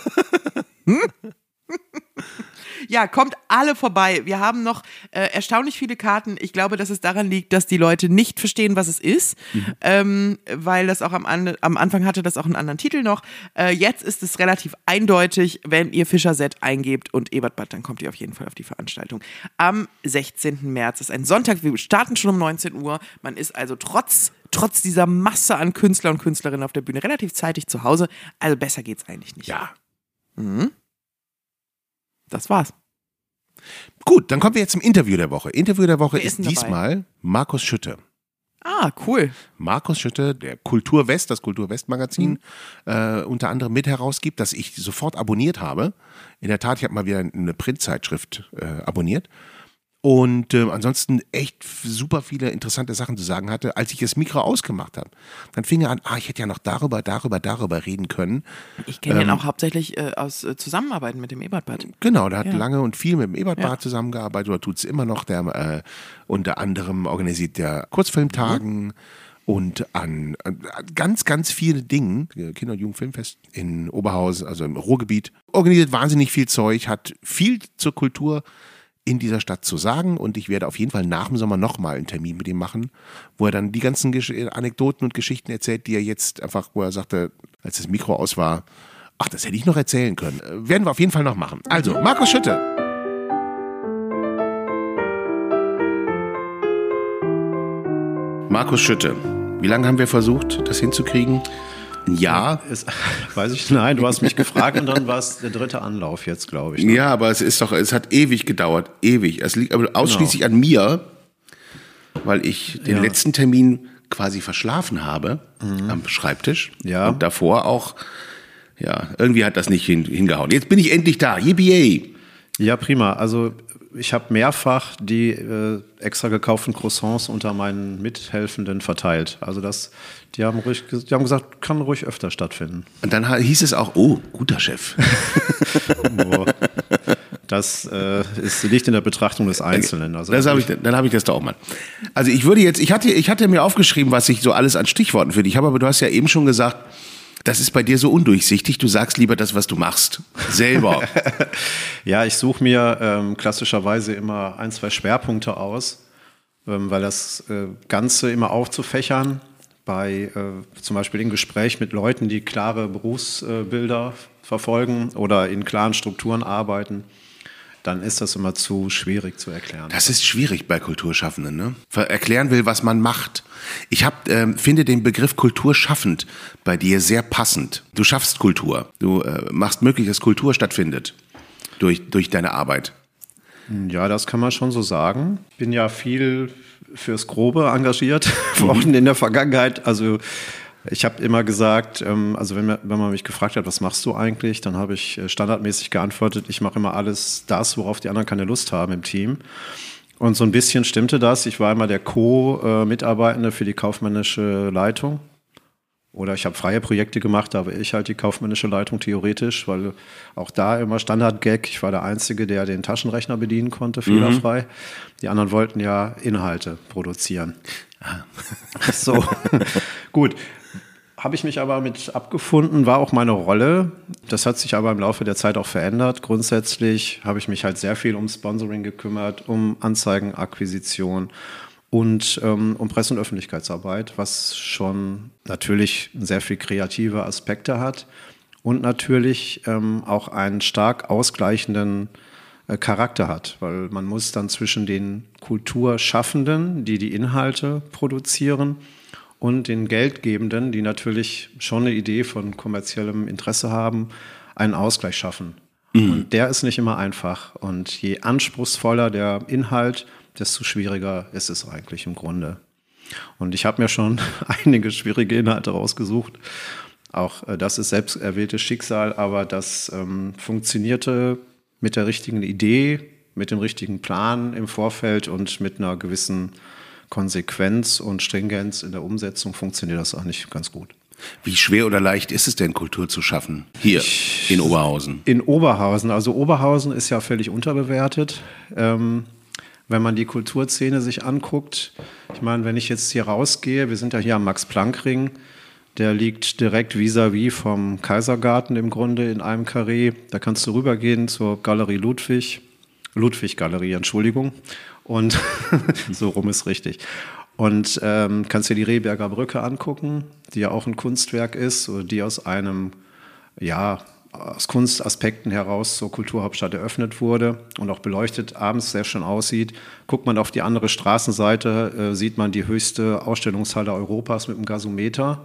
Ja, kommt alle vorbei. Wir haben noch äh, erstaunlich viele Karten. Ich glaube, dass es daran liegt, dass die Leute nicht verstehen, was es ist, mhm. ähm, weil das auch am, an, am Anfang hatte das auch einen anderen Titel noch. Äh, jetzt ist es relativ eindeutig, wenn ihr Fischerset eingebt und Ebertbad, dann kommt ihr auf jeden Fall auf die Veranstaltung. Am sechzehnten März ist ein Sonntag. Wir starten schon um neunzehn Uhr. Man ist also trotz trotz dieser Masse an Künstler und Künstlerinnen auf der Bühne relativ zeitig zu Hause. Also besser geht's eigentlich nicht. Ja. Mhm. Das war's. Gut, dann kommen wir jetzt zum Interview der Woche. Interview der Woche Wer ist ist denn diesmal Markus Schütte. Ah, cool. Markus Schütte, der Kultur West, das Kultur West Magazin, mhm. äh, unter anderem mit herausgibt, das ich sofort abonniert habe. In der Tat, ich habe mal wieder eine Printzeitschrift äh, abonniert. Und äh, ansonsten echt super viele interessante Sachen zu sagen hatte, als ich das Mikro ausgemacht habe. Dann fing er an, ah, ich hätte ja noch darüber, darüber, darüber reden können. Ich kenne ähm, ihn auch hauptsächlich äh, aus äh, Zusammenarbeiten mit dem Ebertbad. Genau, der hat Ja. lange und viel mit dem Ebertbad Ja. zusammengearbeitet oder tut es immer noch. Der äh, unter anderem organisiert der Kurzfilmtagen mhm. und an, an ganz, ganz viele Dingen. Kinder- und Jugendfilmfest in Oberhausen, also im Ruhrgebiet. Organisiert wahnsinnig viel Zeug, hat viel zur Kultur in dieser Stadt zu sagen und ich werde auf jeden Fall nach dem Sommer nochmal einen Termin mit ihm machen, wo er dann die ganzen Gesch- Anekdoten und Geschichten erzählt, die er jetzt einfach, wo er sagte, als das Mikro aus war, ach, das hätte ich noch erzählen können. Äh, werden wir auf jeden Fall noch machen. Also, Markus Schütte. Markus Schütte, wie lange haben wir versucht, das hinzukriegen? Ein Jahr? Es, weiß ich, nein, du hast mich gefragt und dann war es der dritte Anlauf jetzt, glaube ich. Ne? Ja, aber es ist doch, es hat ewig gedauert, ewig. Es liegt aber ausschließlich genau. an mir, weil ich den ja. letzten Termin quasi verschlafen habe mhm. am Schreibtisch ja. und davor auch, ja, irgendwie hat das nicht hin, hingehauen. Jetzt bin ich endlich da, yippie! Ja, prima. Also ich habe mehrfach die äh, extra gekauften Croissants unter meinen Mithelfenden verteilt. Also das, die haben ruhig, die haben gesagt, kann ruhig öfter stattfinden. Und dann hieß es auch, oh, guter Chef. oh, das äh, ist, liegt in der Betrachtung des Einzelnen. Also das hab ich, dann habe ich das doch mal. Also ich würde jetzt, ich hatte, ich hatte mir aufgeschrieben, was ich so alles an Stichworten für dich habe, aber du hast ja eben schon gesagt, das ist bei dir so undurchsichtig, du sagst lieber das, was du machst, selber. Ja, ich suche mir ähm, klassischerweise immer ein, zwei Schwerpunkte aus, ähm, weil das äh, Ganze immer aufzufächern, bei äh, zum Beispiel im Gespräch mit Leuten, die klare Berufsbilder äh, verfolgen oder in klaren Strukturen arbeiten, dann ist das immer zu schwierig zu erklären. Das ist schwierig bei Kulturschaffenden, ne? Erklären will, was man macht. Ich hab, ähm, finde den Begriff kulturschaffend bei dir sehr passend. Du schaffst Kultur. Du äh, machst möglich, dass Kultur stattfindet durch, durch deine Arbeit. Ja, das kann man schon so sagen. Ich bin ja viel fürs Grobe engagiert worden in der Vergangenheit. Also ich habe immer gesagt, also wenn man, wenn man mich gefragt hat, was machst du eigentlich, dann habe ich standardmäßig geantwortet, ich mache immer alles das, worauf die anderen keine Lust haben im Team. Und so ein bisschen stimmte das. Ich war immer der Co-Mitarbeitende für die kaufmännische Leitung. Oder ich habe freie Projekte gemacht, da war ich halt die kaufmännische Leitung theoretisch, weil auch da immer Standard-Gag, ich war der Einzige, der den Taschenrechner bedienen konnte, fehlerfrei. Mhm. Die anderen wollten ja Inhalte produzieren. Ah. So, gut. habe ich mich aber mit abgefunden, war auch meine Rolle. Das hat sich aber im Laufe der Zeit auch verändert. Grundsätzlich habe ich mich halt sehr viel um Sponsoring gekümmert, um Anzeigenakquisition und ähm, um Presse- und Öffentlichkeitsarbeit, was schon natürlich sehr viel kreative Aspekte hat und natürlich ähm, auch einen stark ausgleichenden äh, Charakter hat, weil man muss dann zwischen den Kulturschaffenden, die die Inhalte produzieren, und den Geldgebenden, die natürlich schon eine Idee von kommerziellem Interesse haben, einen Ausgleich schaffen. Mhm. Und der ist nicht immer einfach. Und je anspruchsvoller der Inhalt, desto schwieriger ist es eigentlich im Grunde. Und ich habe mir schon einige schwierige Inhalte rausgesucht. Auch äh, das ist selbst erwähltes Schicksal, aber das ähm, funktionierte mit der richtigen Idee, mit dem richtigen Plan im Vorfeld und mit einer gewissen Konsequenz und Stringenz in der Umsetzung funktioniert das eigentlich ganz gut. Wie schwer oder leicht ist es denn, Kultur zu schaffen? Hier in Oberhausen. In Oberhausen. Also Oberhausen ist ja völlig unterbewertet. Ähm, wenn man die Kulturszene sich anguckt, ich meine, wenn ich jetzt hier rausgehe, wir sind ja hier am Max-Planck-Ring, der liegt direkt vis-à-vis vom Kaisergarten im Grunde in einem Karree. Da kannst du rübergehen zur Galerie Ludwig, Ludwig-Galerie, Entschuldigung. Und so rum ist richtig. Und ähm, kannst dir die Rehberger Brücke angucken, die ja auch ein Kunstwerk ist, die aus einem, ja, aus Kunstaspekten heraus zur Kulturhauptstadt eröffnet wurde und auch beleuchtet abends sehr schön aussieht. Guckt man auf die andere Straßenseite, äh, sieht man die höchste Ausstellungshalle Europas mit dem Gasometer.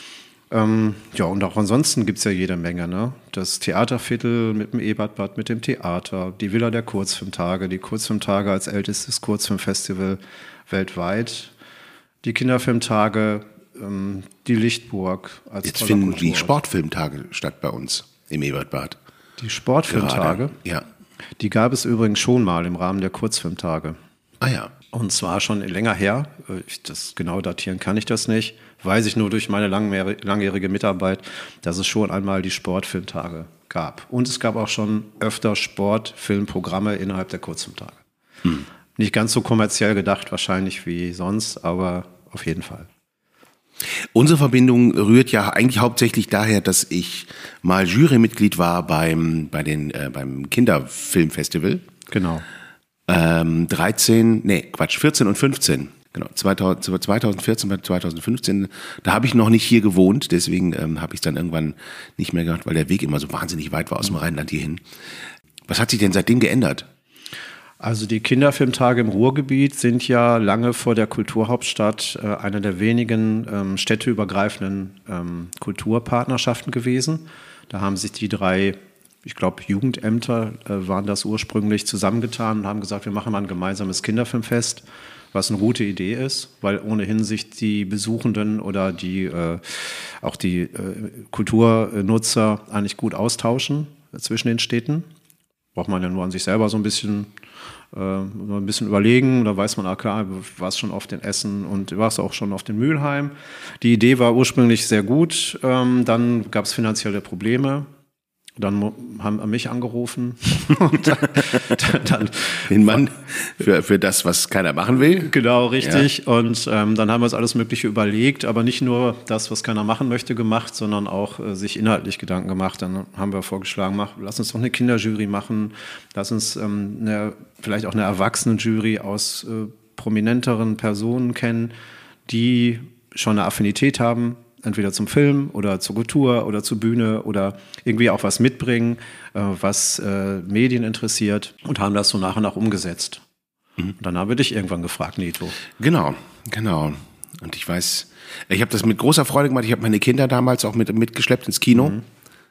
Ähm, ja, und auch ansonsten gibt es ja jede Menge, ne? Das Theaterviertel mit dem Ebertbad, mit dem Theater, die Villa der Kurzfilmtage, die Kurzfilmtage als ältestes Kurzfilmfestival weltweit, die Kinderfilmtage, ähm, die Lichtburg als Jetzt finden die Sportfilmtage statt bei uns im Ebertbad. Die Sportfilmtage? Gerade. Ja. Die gab es übrigens schon mal im Rahmen der Kurzfilmtage. Ah ja. Und zwar schon länger her. Ich, das genau datieren kann ich das nicht. Weiß ich nur durch meine langjährige Mitarbeit, dass es schon einmal die Sportfilmtage gab. Und es gab auch schon öfter Sportfilmprogramme innerhalb der Kurzfilmtage. Hm. Nicht ganz so kommerziell gedacht wahrscheinlich wie sonst, aber auf jeden Fall. Unsere Verbindung rührt ja eigentlich hauptsächlich daher, dass ich mal Jurymitglied war beim, bei den, äh, beim Kinderfilmfestival. Genau. Ähm, dreizehn, nee, Quatsch, vierzehn und fünfzehn. Genau, zweitausendvierzehn bis zweitausendfünfzehn, da habe ich noch nicht hier gewohnt, deswegen ähm, habe ich es dann irgendwann nicht mehr gemacht, weil der Weg immer so wahnsinnig weit war aus dem Rheinland hierhin. Was hat sich denn seitdem geändert? Also die Kinderfilmtage im Ruhrgebiet sind ja lange vor der Kulturhauptstadt äh, eine der wenigen ähm, städteübergreifenden ähm, Kulturpartnerschaften gewesen. Da haben sich die drei, ich glaube Jugendämter äh, waren das ursprünglich, zusammengetan und haben gesagt, wir machen mal ein gemeinsames Kinderfilmfest, was eine gute Idee ist, weil ohnehin sich die Besuchenden oder die äh, auch die äh, Kulturnutzer eigentlich gut austauschen äh, zwischen den Städten. Braucht man ja nur an sich selber so ein bisschen, äh, so ein bisschen überlegen. Da weiß man, ah klar, war es schon auf den Essen und war es auch schon auf den Mülheim. Die Idee war ursprünglich sehr gut. Ähm, dann gab es finanzielle Probleme. Dann haben mich angerufen. Und dann, dann, Den Mann für, für das, was keiner machen will. Genau, richtig. Ja. Und ähm, dann haben wir uns alles Mögliche überlegt, aber nicht nur das, was keiner machen möchte, gemacht, sondern auch äh, sich inhaltlich Gedanken gemacht. Dann haben wir vorgeschlagen, mach, lass uns doch eine Kinderjury machen, lass uns ähm, eine, vielleicht auch eine Erwachsenenjury aus äh, prominenteren Personen kennen, die schon eine Affinität haben, entweder zum Film oder zur Kultur oder zur Bühne oder irgendwie auch was mitbringen, äh, was äh, Medien interessiert, und haben das so nach und nach umgesetzt. Mhm. Und dann habe ich dich irgendwann gefragt, Nito. Genau, genau. Und ich weiß, ich habe das mit großer Freude gemacht. Ich habe meine Kinder damals auch mit, mitgeschleppt ins Kino. Mhm.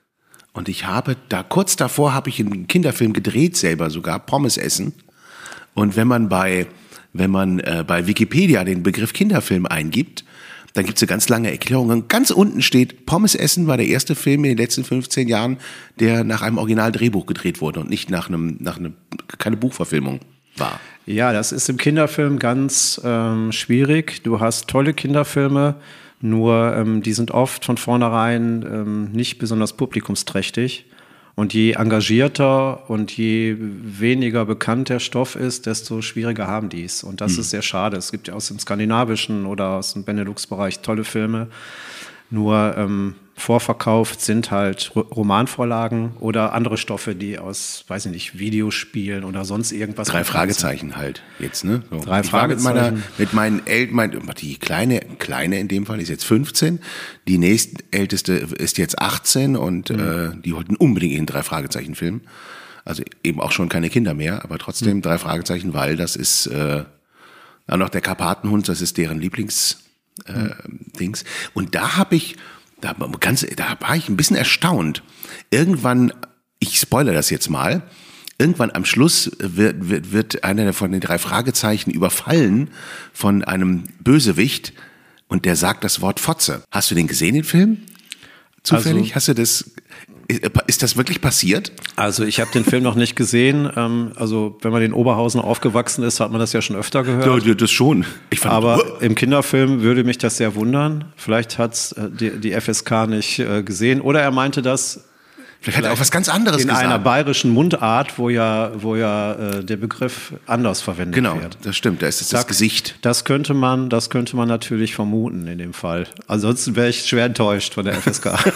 Und ich habe da, kurz davor habe ich einen Kinderfilm gedreht selber sogar, Pommes essen. Und wenn man bei, wenn man äh, bei Wikipedia den Begriff Kinderfilm eingibt, dann gibt es eine ganz lange Erklärung. Und ganz unten steht, Pommes essen war der erste Film in den letzten fünfzehn Jahren, der nach einem Originaldrehbuch gedreht wurde und nicht nach einem, nach einem, keine Buchverfilmung war. Ja, das ist im Kinderfilm ganz ähm, schwierig. Du hast tolle Kinderfilme, nur ähm, die sind oft von vornherein ähm, nicht besonders publikumsträchtig. Und je engagierter und je weniger bekannt der Stoff ist, desto schwieriger haben die es. Und das mhm. ist sehr schade. Es gibt ja aus dem skandinavischen oder aus dem Benelux-Bereich tolle Filme. Nur ähm, vorverkauft sind halt R- Romanvorlagen oder andere Stoffe, die aus, weiß ich nicht, Videospielen oder sonst irgendwas. Drei Fragezeichen halt jetzt, ne? So. Drei ich war mit meiner, Fragezeichen. mit meinen Eltern, mein, die kleine, kleine in dem Fall ist jetzt fünfzehn, die nächstälteste ist jetzt achtzehn und mhm. äh, die wollten unbedingt ihren Drei Fragezeichen Film. Also eben auch schon keine Kinder mehr, aber trotzdem mhm. Drei Fragezeichen, weil das ist äh, auch noch der Karpatenhund, das ist deren Lieblings äh, mhm. Dings. Und da habe ich Da, ganz, da war ich ein bisschen erstaunt. Irgendwann, ich spoilere das jetzt mal, irgendwann am Schluss wird, wird, wird einer von den drei Fragezeichen überfallen von einem Bösewicht und der sagt das Wort Fotze. Hast du den gesehen, den Film? Zufällig? Also, hast du das, ist das wirklich passiert? Also ich habe den Film noch nicht gesehen. Ähm, also wenn man in Oberhausen aufgewachsen ist, hat man das ja schon öfter gehört. Ja, das schon. Ich fand, aber uh. im Kinderfilm würde mich das sehr wundern. Vielleicht hat die, die F S K nicht äh, gesehen. Oder er meinte das Vielleicht hat er auch was ganz anderes in gesagt. einer bayerischen Mundart, wo ja, wo ja äh, der Begriff anders verwendet genau, wird. Genau, das stimmt. Da ist es das, das Gesicht. Das könnte man, das könnte man natürlich vermuten in dem Fall. Ansonsten wäre ich schwer enttäuscht von der F S K.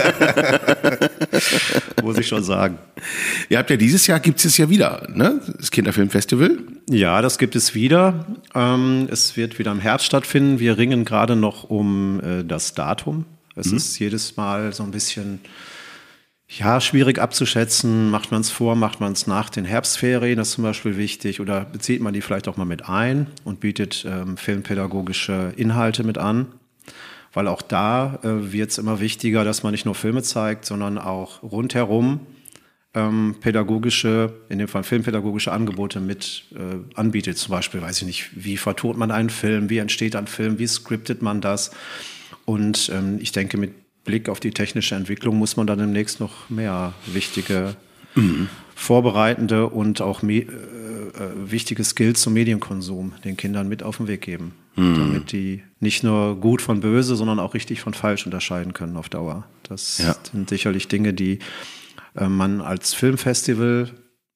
Muss ich schon sagen. Ihr habt ja dieses Jahr, gibt es ja wieder, ne? Das Kinderfilmfestival. Ja, das gibt es wieder. Ähm, es wird wieder im Herbst stattfinden. Wir ringen gerade noch um äh, das Datum. Es mhm. ist jedes Mal so ein bisschen... Ja, schwierig abzuschätzen. Macht man es vor, macht man es nach den Herbstferien, das ist zum Beispiel wichtig. Oder bezieht man die vielleicht auch mal mit ein und bietet ähm, filmpädagogische Inhalte mit an. Weil auch da äh, wird es immer wichtiger, dass man nicht nur Filme zeigt, sondern auch rundherum ähm, pädagogische, in dem Fall filmpädagogische Angebote mit äh, anbietet. Zum Beispiel, weiß ich nicht, wie vertont man einen Film, wie entsteht ein Film, wie scriptet man das. Und ähm, ich denke, mit Blick auf die technische Entwicklung muss man dann demnächst noch mehr wichtige, mhm. vorbereitende und auch me- äh, äh, wichtige Skills zum Medienkonsum den Kindern mit auf den Weg geben, mhm. damit die nicht nur gut von böse, sondern auch richtig von falsch unterscheiden können auf Dauer. Das ja. sind sicherlich Dinge, die äh, man als Filmfestival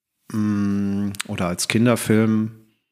mh, oder als Kinderfilm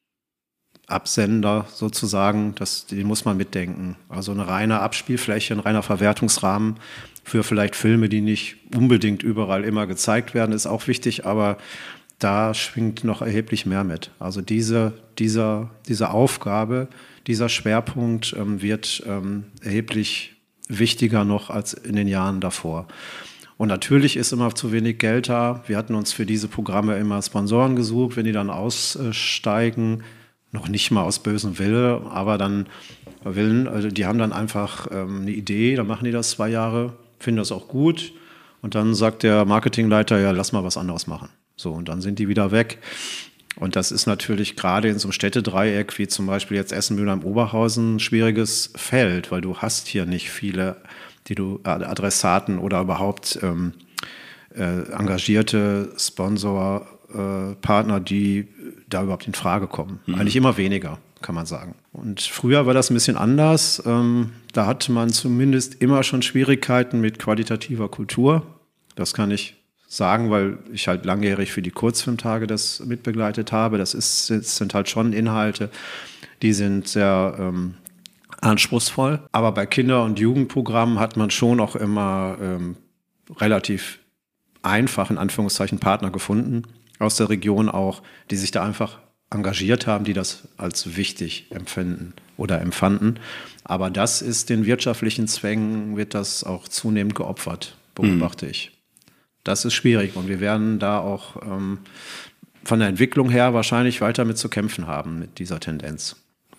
Absender sozusagen, das, den muss man mitdenken. Also eine reine Abspielfläche, ein reiner Verwertungsrahmen für vielleicht Filme, die nicht unbedingt überall immer gezeigt werden, ist auch wichtig, aber da schwingt noch erheblich mehr mit. Also diese, dieser, diese Aufgabe, dieser Schwerpunkt ähm, wird ähm, erheblich wichtiger noch als in den Jahren davor. Und natürlich ist immer zu wenig Geld da. Wir hatten uns für diese Programme immer Sponsoren gesucht, wenn die dann aussteigen, noch nicht mal aus bösem Wille, aber dann Willen, also die haben dann einfach ähm, eine Idee, dann machen die das zwei Jahre, finden das auch gut und dann sagt der Marketingleiter, ja, lass mal was anderes machen. So, und dann sind die wieder weg. Und das ist natürlich gerade in so einem Städtedreieck, wie zum Beispiel jetzt Essen, Mülheim, Oberhausen, ein schwieriges Feld, weil du hast hier nicht viele, die du Adressaten oder überhaupt ähm, äh, engagierte Sponsor äh, Partner, die da überhaupt in Frage kommen. Mhm. Eigentlich immer weniger, kann man sagen. Und früher war das ein bisschen anders. Ähm, da hatte man zumindest immer schon Schwierigkeiten mit qualitativer Kultur. Das kann ich sagen, weil ich halt langjährig für die Kurzfilmtage das mitbegleitet habe. Das, ist, das sind halt schon Inhalte, die sind sehr ähm, anspruchsvoll. Aber bei Kinder- und Jugendprogrammen hat man schon auch immer ähm, relativ einfach, in Anführungszeichen, Partner gefunden aus der Region auch, die sich da einfach engagiert haben, die das als wichtig empfinden oder empfanden. Aber das ist den wirtschaftlichen Zwängen, wird das auch zunehmend geopfert, beobachte mhm. ich. Das ist schwierig und wir werden da auch ähm, von der Entwicklung her wahrscheinlich weiter mit zu kämpfen haben, mit dieser Tendenz.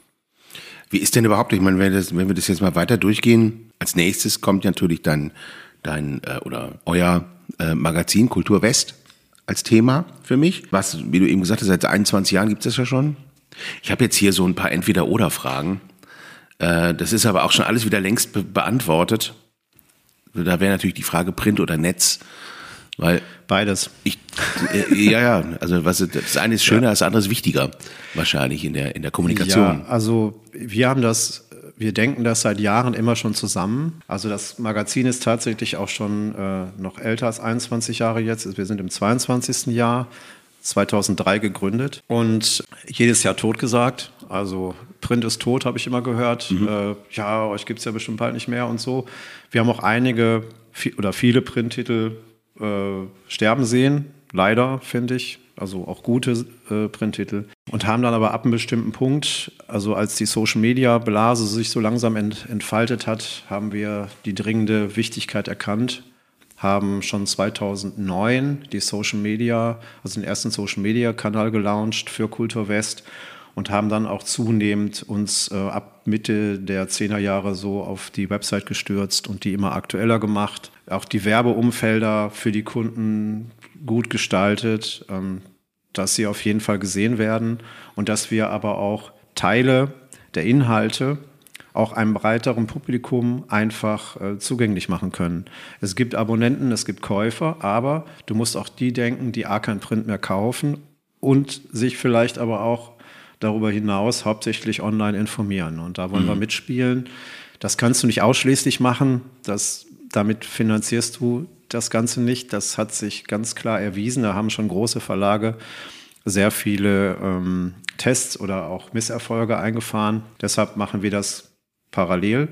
Wie ist denn überhaupt, ich meine, wenn, das, wenn wir das jetzt mal weiter durchgehen, als nächstes kommt natürlich dein, dein äh, oder euer äh, Magazin Kultur West als Thema für mich. Was, wie du eben gesagt hast, seit einundzwanzig Jahren gibt es das ja schon. Ich habe jetzt hier so ein paar Entweder-Oder-Fragen. Äh, das ist aber auch schon alles wieder längst be- beantwortet. Da wäre natürlich die Frage Print oder Netz. Weil beides. Ich, äh, ja, ja, also was, das eine ist schöner, ja. Das andere ist wichtiger, wahrscheinlich in der, in der Kommunikation. Ja, also wir haben das, wir denken das seit Jahren immer schon zusammen. Also das Magazin ist tatsächlich auch schon äh, noch älter als einundzwanzig Jahre jetzt. Wir sind im zweiundzwanzigsten Jahr, zweitausenddrei gegründet und jedes Jahr totgesagt. Also Print ist tot, habe ich immer gehört. Mhm. Äh, ja, euch gibt es ja bestimmt bald nicht mehr und so. Wir haben auch einige viel, oder viele Printtitel äh, sterben sehen, leider, finde ich. Also auch gute äh, Printtitel. Und haben dann aber ab einem bestimmten Punkt, also als die Social-Media-Blase sich so langsam ent, entfaltet hat, haben wir die dringende Wichtigkeit erkannt, haben schon zweitausendneun die Social Media, also den ersten Social Media Kanal gelauncht für Kultur West und haben dann auch zunehmend uns äh, ab Mitte der zehner Jahre so auf die Website gestürzt und die immer aktueller gemacht. Auch die Werbeumfelder für die Kunden gut gestaltet, ähm, dass sie auf jeden Fall gesehen werden und dass wir aber auch Teile der Inhalte auch einem breiteren Publikum einfach äh, zugänglich machen können. Es gibt Abonnenten, es gibt Käufer, aber du musst auch die denken, die A, kein Print mehr kaufen und sich vielleicht aber auch darüber hinaus hauptsächlich online informieren. Und da wollen mhm. wir mitspielen. Das kannst du nicht ausschließlich machen. Das, damit finanzierst du das Ganze nicht. Das hat sich ganz klar erwiesen. Da haben schon große Verlage sehr viele ähm, Tests oder auch Misserfolge eingefahren. Deshalb machen wir das parallel.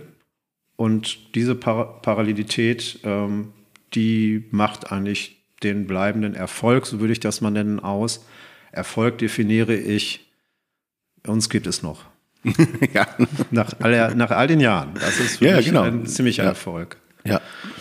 Und diese Par- Parallelität, ähm, die macht eigentlich den bleibenden Erfolg, so würde ich das mal nennen, aus. Erfolg definiere ich, uns gibt es noch. ja. nach, all, nach all den Jahren. Das ist für ja, mich genau. ein ziemlicher ja. Erfolg. Ja.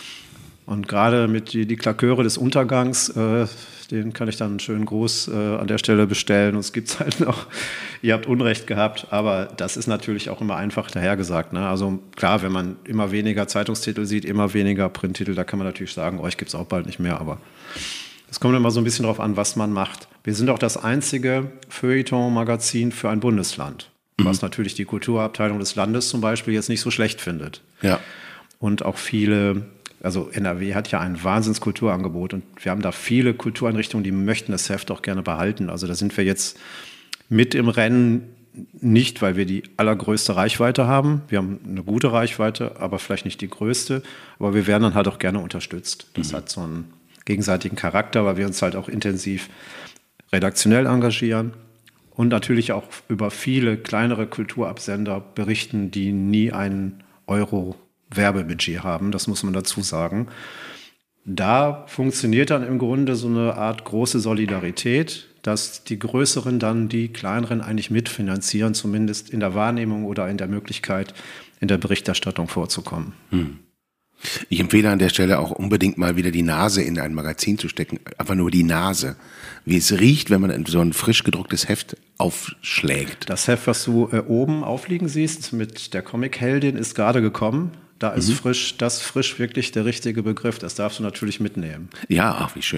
Und gerade mit die, die Klaköre des Untergangs, äh, den kann ich dann einen schönen Gruß äh, an der Stelle bestellen. Und es gibt es halt noch, ihr habt Unrecht gehabt, aber das ist natürlich auch immer einfach dahergesagt. Ne? Also klar, wenn man immer weniger Zeitungstitel sieht, immer weniger Printtitel, da kann man natürlich sagen, euch gibt es auch bald nicht mehr, aber es kommt immer so ein bisschen darauf an, was man macht. Wir sind auch das einzige Feuilleton-Magazin für ein Bundesland, mhm. was natürlich die Kulturabteilung des Landes zum Beispiel jetzt nicht so schlecht findet. Ja. Und auch viele, also N R W hat ja ein Wahnsinnskulturangebot und wir haben da viele Kultureinrichtungen, die möchten das Heft auch gerne behalten. Also da sind wir jetzt mit im Rennen, nicht weil wir die allergrößte Reichweite haben. Wir haben eine gute Reichweite, aber vielleicht nicht die größte. Aber wir werden dann halt auch gerne unterstützt. Das mhm. hat so einen gegenseitigen Charakter, weil wir uns halt auch intensiv redaktionell engagieren und natürlich auch über viele kleinere Kulturabsender berichten, die nie einen Euro Werbebudget haben, das muss man dazu sagen. Da funktioniert dann im Grunde so eine Art große Solidarität, dass die Größeren dann die Kleineren eigentlich mitfinanzieren, zumindest in der Wahrnehmung oder in der Möglichkeit, in der Berichterstattung vorzukommen. Hm. Ich empfehle an der Stelle auch unbedingt mal wieder die Nase in ein Magazin zu stecken. Einfach nur die Nase. Wie es riecht, wenn man so ein frisch gedrucktes Heft aufschlägt. Das Heft, was du äh, oben aufliegen siehst mit der Comic-Heldin, ist gerade gekommen. Da ist mhm. frisch, das frisch wirklich der richtige Begriff. Das darfst du natürlich mitnehmen. Ja, ach, wie schön.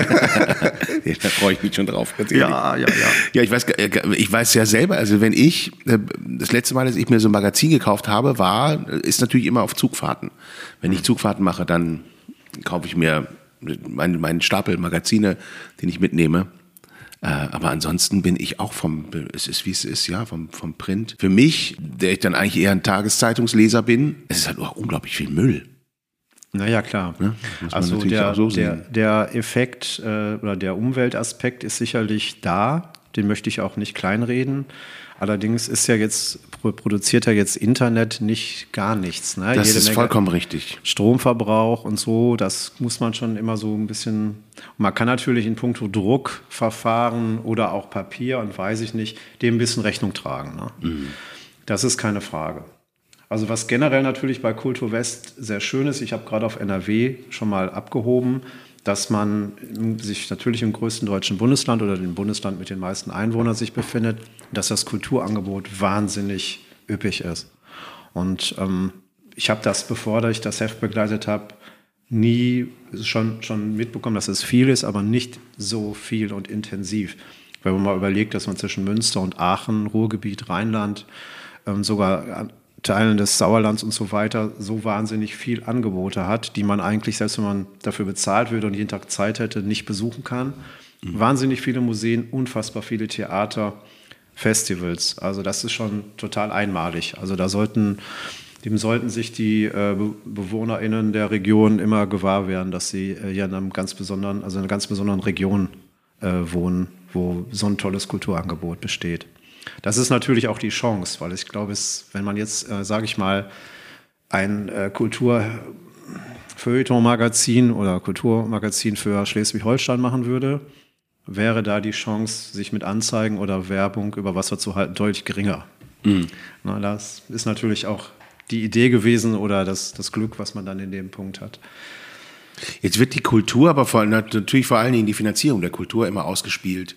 Da freue ich mich schon drauf. Ja, ja, ja. Ja, ich weiß, ich weiß ja selber, also wenn ich, das letzte Mal, dass ich mir so ein Magazin gekauft habe, war, ist natürlich immer auf Zugfahrten. Wenn ich Zugfahrten mache, dann kaufe ich mir meinen, meinen Stapel Magazine, den ich mitnehme. Aber ansonsten bin ich auch vom, es ist wie es ist, ja, vom, vom Print. Für mich, der ich dann eigentlich eher ein Tageszeitungsleser bin, es ist halt auch unglaublich viel Müll. Naja, klar. Ne? Also der, so der, der Effekt äh, oder der Umweltaspekt ist sicherlich da. Den möchte ich auch nicht kleinreden. Allerdings ist ja jetzt, produziert ja jetzt Internet nicht gar nichts. Ne? Das Jede ist Menge vollkommen richtig. Stromverbrauch und so, das muss man schon immer so ein bisschen, man kann natürlich in puncto Druckverfahren oder auch Papier und weiß ich nicht, dem ein bisschen Rechnung tragen. Ne? Mhm. Das ist keine Frage. Also was generell natürlich bei Kultur West sehr schön ist, ich habe gerade auf N R W schon mal abgehoben, dass man sich natürlich im größten deutschen Bundesland oder dem Bundesland mit den meisten Einwohnern sich befindet, dass das Kulturangebot wahnsinnig üppig ist. Und ähm, ich habe das, bevor ich das Heft begleitet habe, nie schon, schon mitbekommen, dass es viel ist, aber nicht so viel und intensiv. Wenn man mal überlegt, dass man zwischen Münster und Aachen, Ruhrgebiet, Rheinland, ähm, sogar Teilen des Sauerlands und so weiter so wahnsinnig viel Angebote hat, die man eigentlich, selbst wenn man dafür bezahlt würde und jeden Tag Zeit hätte, nicht besuchen kann. Mhm. Wahnsinnig viele Museen, unfassbar viele Theater, Festivals. Also das ist schon total einmalig. Also da sollten, dem sollten sich die äh, BewohnerInnen der Region immer gewahr werden, dass sie äh, hier in einem ganz besonderen, also in einer ganz besonderen Region äh, wohnen, wo so ein tolles Kulturangebot besteht. Das ist natürlich auch die Chance, weil ich glaube, es, wenn man jetzt, äh, sage ich mal, ein äh, Kultur-Feuilleton-Magazin oder Kulturmagazin für Schleswig-Holstein machen würde, wäre da die Chance, sich mit Anzeigen oder Werbung über Wasser zu halten, deutlich geringer. Mhm. Na, das ist natürlich auch die Idee gewesen oder das, das Glück, was man dann in dem Punkt hat. Jetzt wird die Kultur, aber vor, natürlich vor allen Dingen die Finanzierung der Kultur immer ausgespielt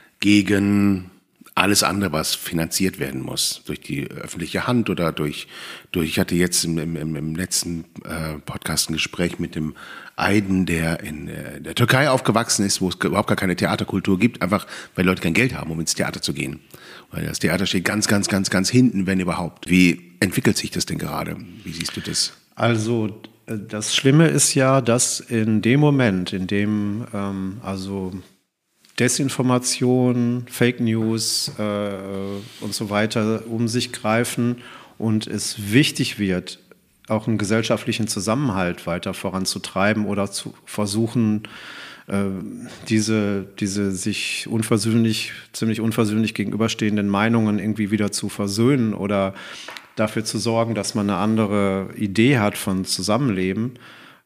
gegen alles andere, was finanziert werden muss. Durch die öffentliche Hand oder durch, durch ich hatte jetzt im, im, im letzten äh, Podcast ein Gespräch mit dem Aydin, der in äh, der Türkei aufgewachsen ist, wo es überhaupt gar keine Theaterkultur gibt, einfach weil Leute kein Geld haben, um ins Theater zu gehen. Weil das Theater steht ganz, ganz, ganz, ganz hinten, wenn überhaupt. Wie entwickelt sich das denn gerade? Wie siehst du das? Also das Schlimme ist ja, dass in dem Moment, in dem ähm, also Desinformation, Fake News äh, und so weiter um sich greifen und es wichtig wird, auch einen gesellschaftlichen Zusammenhalt weiter voranzutreiben oder zu versuchen, äh, diese, diese sich unversöhnlich, ziemlich unversöhnlich gegenüberstehenden Meinungen irgendwie wieder zu versöhnen oder dafür zu sorgen, dass man eine andere Idee hat von Zusammenleben,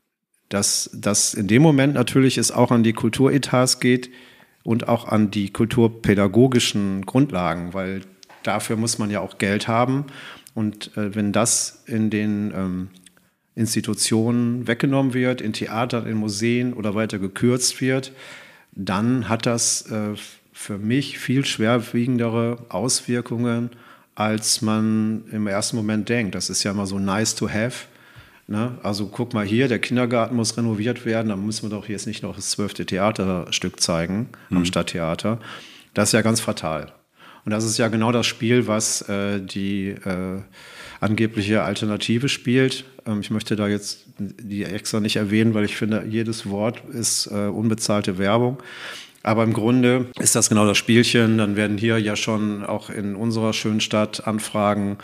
dass das in dem Moment natürlich es auch an die Kulturetats geht, und auch an die kulturpädagogischen Grundlagen, weil dafür muss man ja auch Geld haben. Und äh, wenn das in den ähm, Institutionen weggenommen wird, in Theatern, in Museen oder weiter gekürzt wird, dann hat das äh, für mich viel schwerwiegendere Auswirkungen, als man im ersten Moment denkt. Das ist ja immer so nice to have. Ne? Also guck mal hier, der Kindergarten muss renoviert werden, dann müssen wir doch jetzt nicht noch das zwölfte Theaterstück zeigen mhm. am Stadttheater. Das ist ja ganz fatal. Und das ist ja genau das Spiel, was äh, die äh, angebliche Alternative spielt. Ähm, ich möchte da jetzt die extra nicht erwähnen, weil ich finde, jedes Wort ist äh, unbezahlte Werbung. Aber im Grunde ist das genau das Spielchen. Dann werden hier ja schon auch in unserer schönen Stadt Anfragen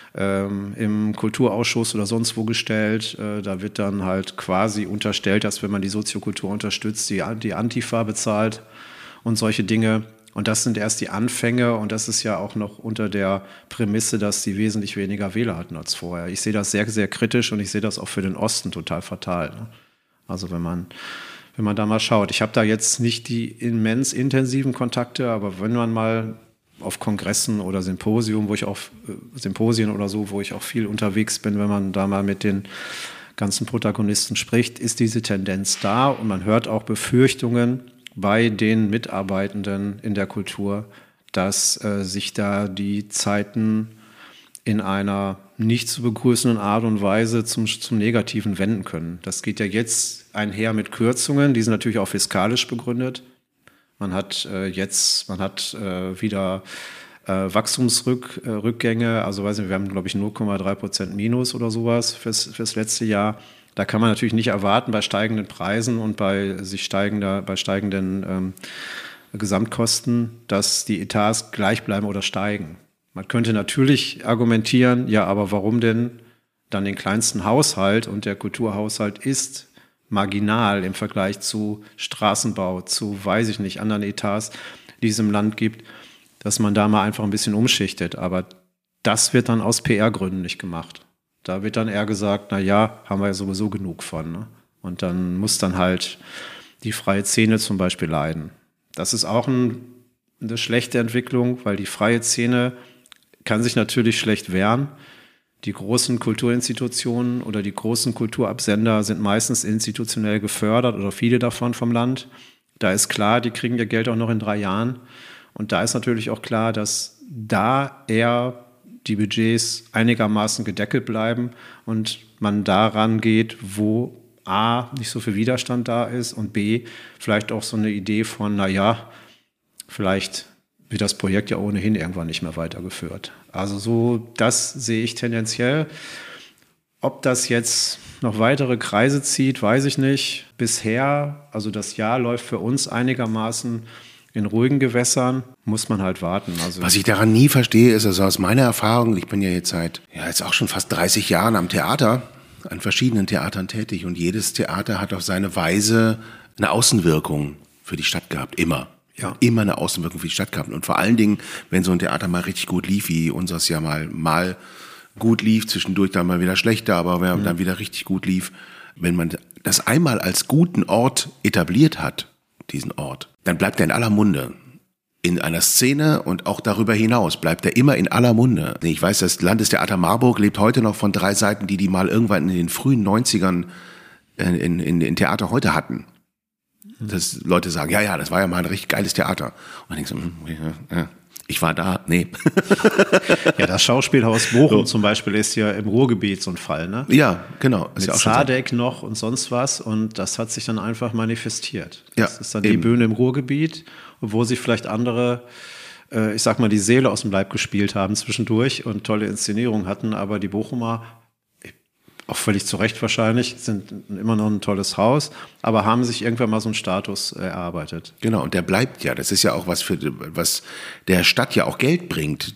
Ähm, im Kulturausschuss oder sonst wo gestellt. Äh, da wird dann halt quasi unterstellt, dass wenn man die Soziokultur unterstützt, die, die Antifa bezahlt und solche Dinge. Und das sind erst die Anfänge und das ist ja auch noch unter der Prämisse, dass sie wesentlich weniger Wähler hatten als vorher. Ich sehe das sehr, sehr kritisch und ich sehe das auch für den Osten total fatal. Ne? Also wenn man, wenn man da mal schaut. Ich habe da jetzt nicht die immens intensiven Kontakte, aber wenn man mal auf Kongressen oder Symposien, wo ich auch Symposien oder so, wo ich auch viel unterwegs bin, wenn man da mal mit den ganzen Protagonisten spricht, ist diese Tendenz da und man hört auch Befürchtungen bei den Mitarbeitenden in der Kultur, dass äh, sich da die Zeiten in einer nicht zu begrüßenden Art und Weise zum, zum Negativen wenden können. Das geht ja jetzt einher mit Kürzungen, die sind natürlich auch fiskalisch begründet. Man hat äh, jetzt, man hat äh, wieder äh, Wachstumsrückgänge, also weiß nicht, wir haben, glaube ich, null Komma drei Prozent Minus oder sowas fürs, fürs letzte Jahr. Da kann man natürlich nicht erwarten bei steigenden Preisen und bei sich steigender, bei steigenden ähm, Gesamtkosten, dass die Etats gleich bleiben oder steigen. Man könnte natürlich argumentieren, ja, aber warum denn dann den kleinsten Haushalt und der Kulturhaushalt ist marginal im Vergleich zu Straßenbau, zu, weiß ich nicht, anderen Etats, die es im Land gibt, dass man da mal einfach ein bisschen umschichtet. Aber das wird dann aus P R-Gründen nicht gemacht. Da wird dann eher gesagt, na ja, haben wir ja sowieso genug von. Ne? Und dann muss dann halt die freie Szene zum Beispiel leiden. Das ist auch ein, eine schlechte Entwicklung, weil die freie Szene kann sich natürlich schlecht wehren. Die großen Kulturinstitutionen oder die großen Kulturabsender sind meistens institutionell gefördert oder viele davon vom Land. Da ist klar, die kriegen ihr Geld auch noch in drei Jahren. Und da ist natürlich auch klar, dass da eher die Budgets einigermaßen gedeckelt bleiben und man daran geht, wo A, nicht so viel Widerstand da ist und B, vielleicht auch so eine Idee von, naja, vielleicht wird das Projekt ja ohnehin irgendwann nicht mehr weitergeführt. Also so, das sehe ich tendenziell. Ob das jetzt noch weitere Kreise zieht, weiß ich nicht. Bisher, also das Jahr läuft für uns einigermaßen in ruhigen Gewässern, muss man halt warten. Also was ich daran nie verstehe, ist also aus meiner Erfahrung, ich bin ja jetzt seit, ja jetzt auch schon fast dreißig Jahren am Theater, an verschiedenen Theatern tätig und jedes Theater hat auf seine Weise eine Außenwirkung für die Stadt gehabt, immer. Ja. Immer eine Außenwirkung für die Stadt gehabt. Und vor allen Dingen, wenn so ein Theater mal richtig gut lief, wie unseres ja mal, mal gut lief, zwischendurch dann mal wieder schlechter, aber wenn mhm. dann wieder richtig gut lief, wenn man das einmal als guten Ort etabliert hat, diesen Ort, dann bleibt er in aller Munde. In einer Szene und auch darüber hinaus bleibt er immer in aller Munde. Ich weiß, das Landestheater Marburg lebt heute noch von drei Seiten, die die mal irgendwann in den frühen neunzigern in, in, in Theater heute hatten. Dass Leute sagen, ja, ja, das war ja mal ein richtig geiles Theater. Und dann denkst du, ja, ich war da, nee. Ja, das Schauspielhaus Bochum so. Zum Beispiel ist ja im Ruhrgebiet so ein Fall, ne? Ja, genau. Mit ja Zadek noch und sonst was und das hat sich dann einfach manifestiert. Das ja, ist dann eben. die Bühne im Ruhrgebiet, wo sie vielleicht andere, äh, ich sag mal, die Seele aus dem Leib gespielt haben zwischendurch und tolle Inszenierungen hatten, aber die Bochumer, auch völlig zu Recht wahrscheinlich, sind immer noch ein tolles Haus, aber haben sich irgendwann mal so einen Status erarbeitet. Genau, und der bleibt ja. Das ist ja auch was, für, was der Stadt ja auch Geld bringt,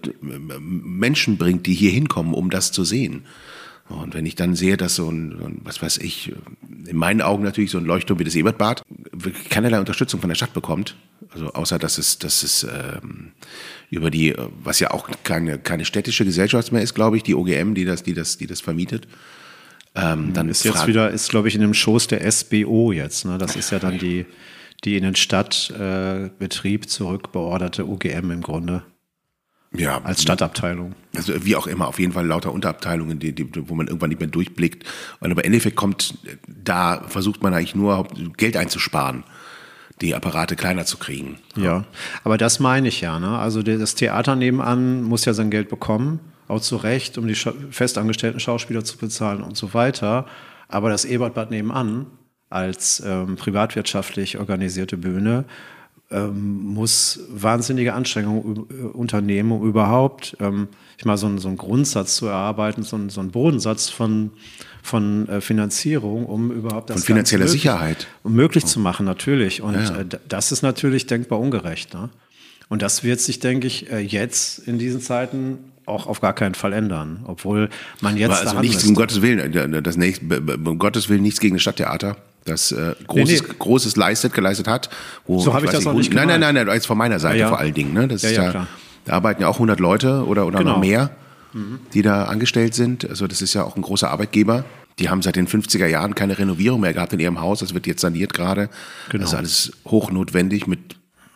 Menschen bringt, die hier hinkommen, um das zu sehen. Und wenn ich dann sehe, dass so ein, was weiß ich, in meinen Augen natürlich so ein Leuchtturm wie das Ebertbad keinerlei Unterstützung von der Stadt bekommt, also außer dass es, dass es ähm, über die, was ja auch keine, keine städtische Gesellschaft mehr ist, glaube ich, die O G M, die das, die das, die das vermietet. Ähm, dann ist jetzt wieder, ist glaube ich in dem Schoß der S B O jetzt, ne? Das ist ja dann die, die in den Stadtbetrieb äh, zurückbeorderte O G M im Grunde. Ja, als Stadtabteilung. Also wie auch immer, auf jeden Fall lauter Unterabteilungen, die, die, wo man irgendwann nicht mehr durchblickt. Und aber im Endeffekt kommt, da versucht man eigentlich nur Geld einzusparen, die Apparate kleiner zu kriegen. Ja, aber das meine ich ja. Ne? Also das Theater nebenan muss ja sein Geld bekommen, auch zu Recht, um die festangestellten Schauspieler zu bezahlen und so weiter. Aber das Ebertbad nebenan als ähm, privatwirtschaftlich organisierte Bühne Ähm, muss wahnsinnige Anstrengungen unternehmen, um überhaupt, ähm, ich mal so, so einen Grundsatz zu erarbeiten, so, so einen Bodensatz von, von äh, Finanzierung, um überhaupt das von finanzieller möglich, Sicherheit um möglich zu machen, natürlich. Und ja. äh, das ist natürlich denkbar ungerecht. Ne? Und das wird sich, denke ich, äh, jetzt in diesen Zeiten auch auf gar keinen Fall ändern, obwohl man jetzt also daran nichts, ist. um Gottes Willen, das nächste, um Gottes Willen nichts gegen das Stadttheater, das äh, Großes, nee, nee. Großes leistet, geleistet hat. Wo, so habe ich das auch nicht Nein, gemeint. nein, nein, nein, jetzt von meiner Seite ja, ja. vor allen Dingen. Ne? Das ja, ist ja, ja, klar. Da arbeiten ja auch hundert Leute oder, oder genau. noch mehr, mhm. die da angestellt sind. Also das ist ja auch ein großer Arbeitgeber. Die haben seit den fünfziger Jahren keine Renovierung mehr gehabt in ihrem Haus. Das wird jetzt saniert gerade. Genau. Das ist alles hochnotwendig mit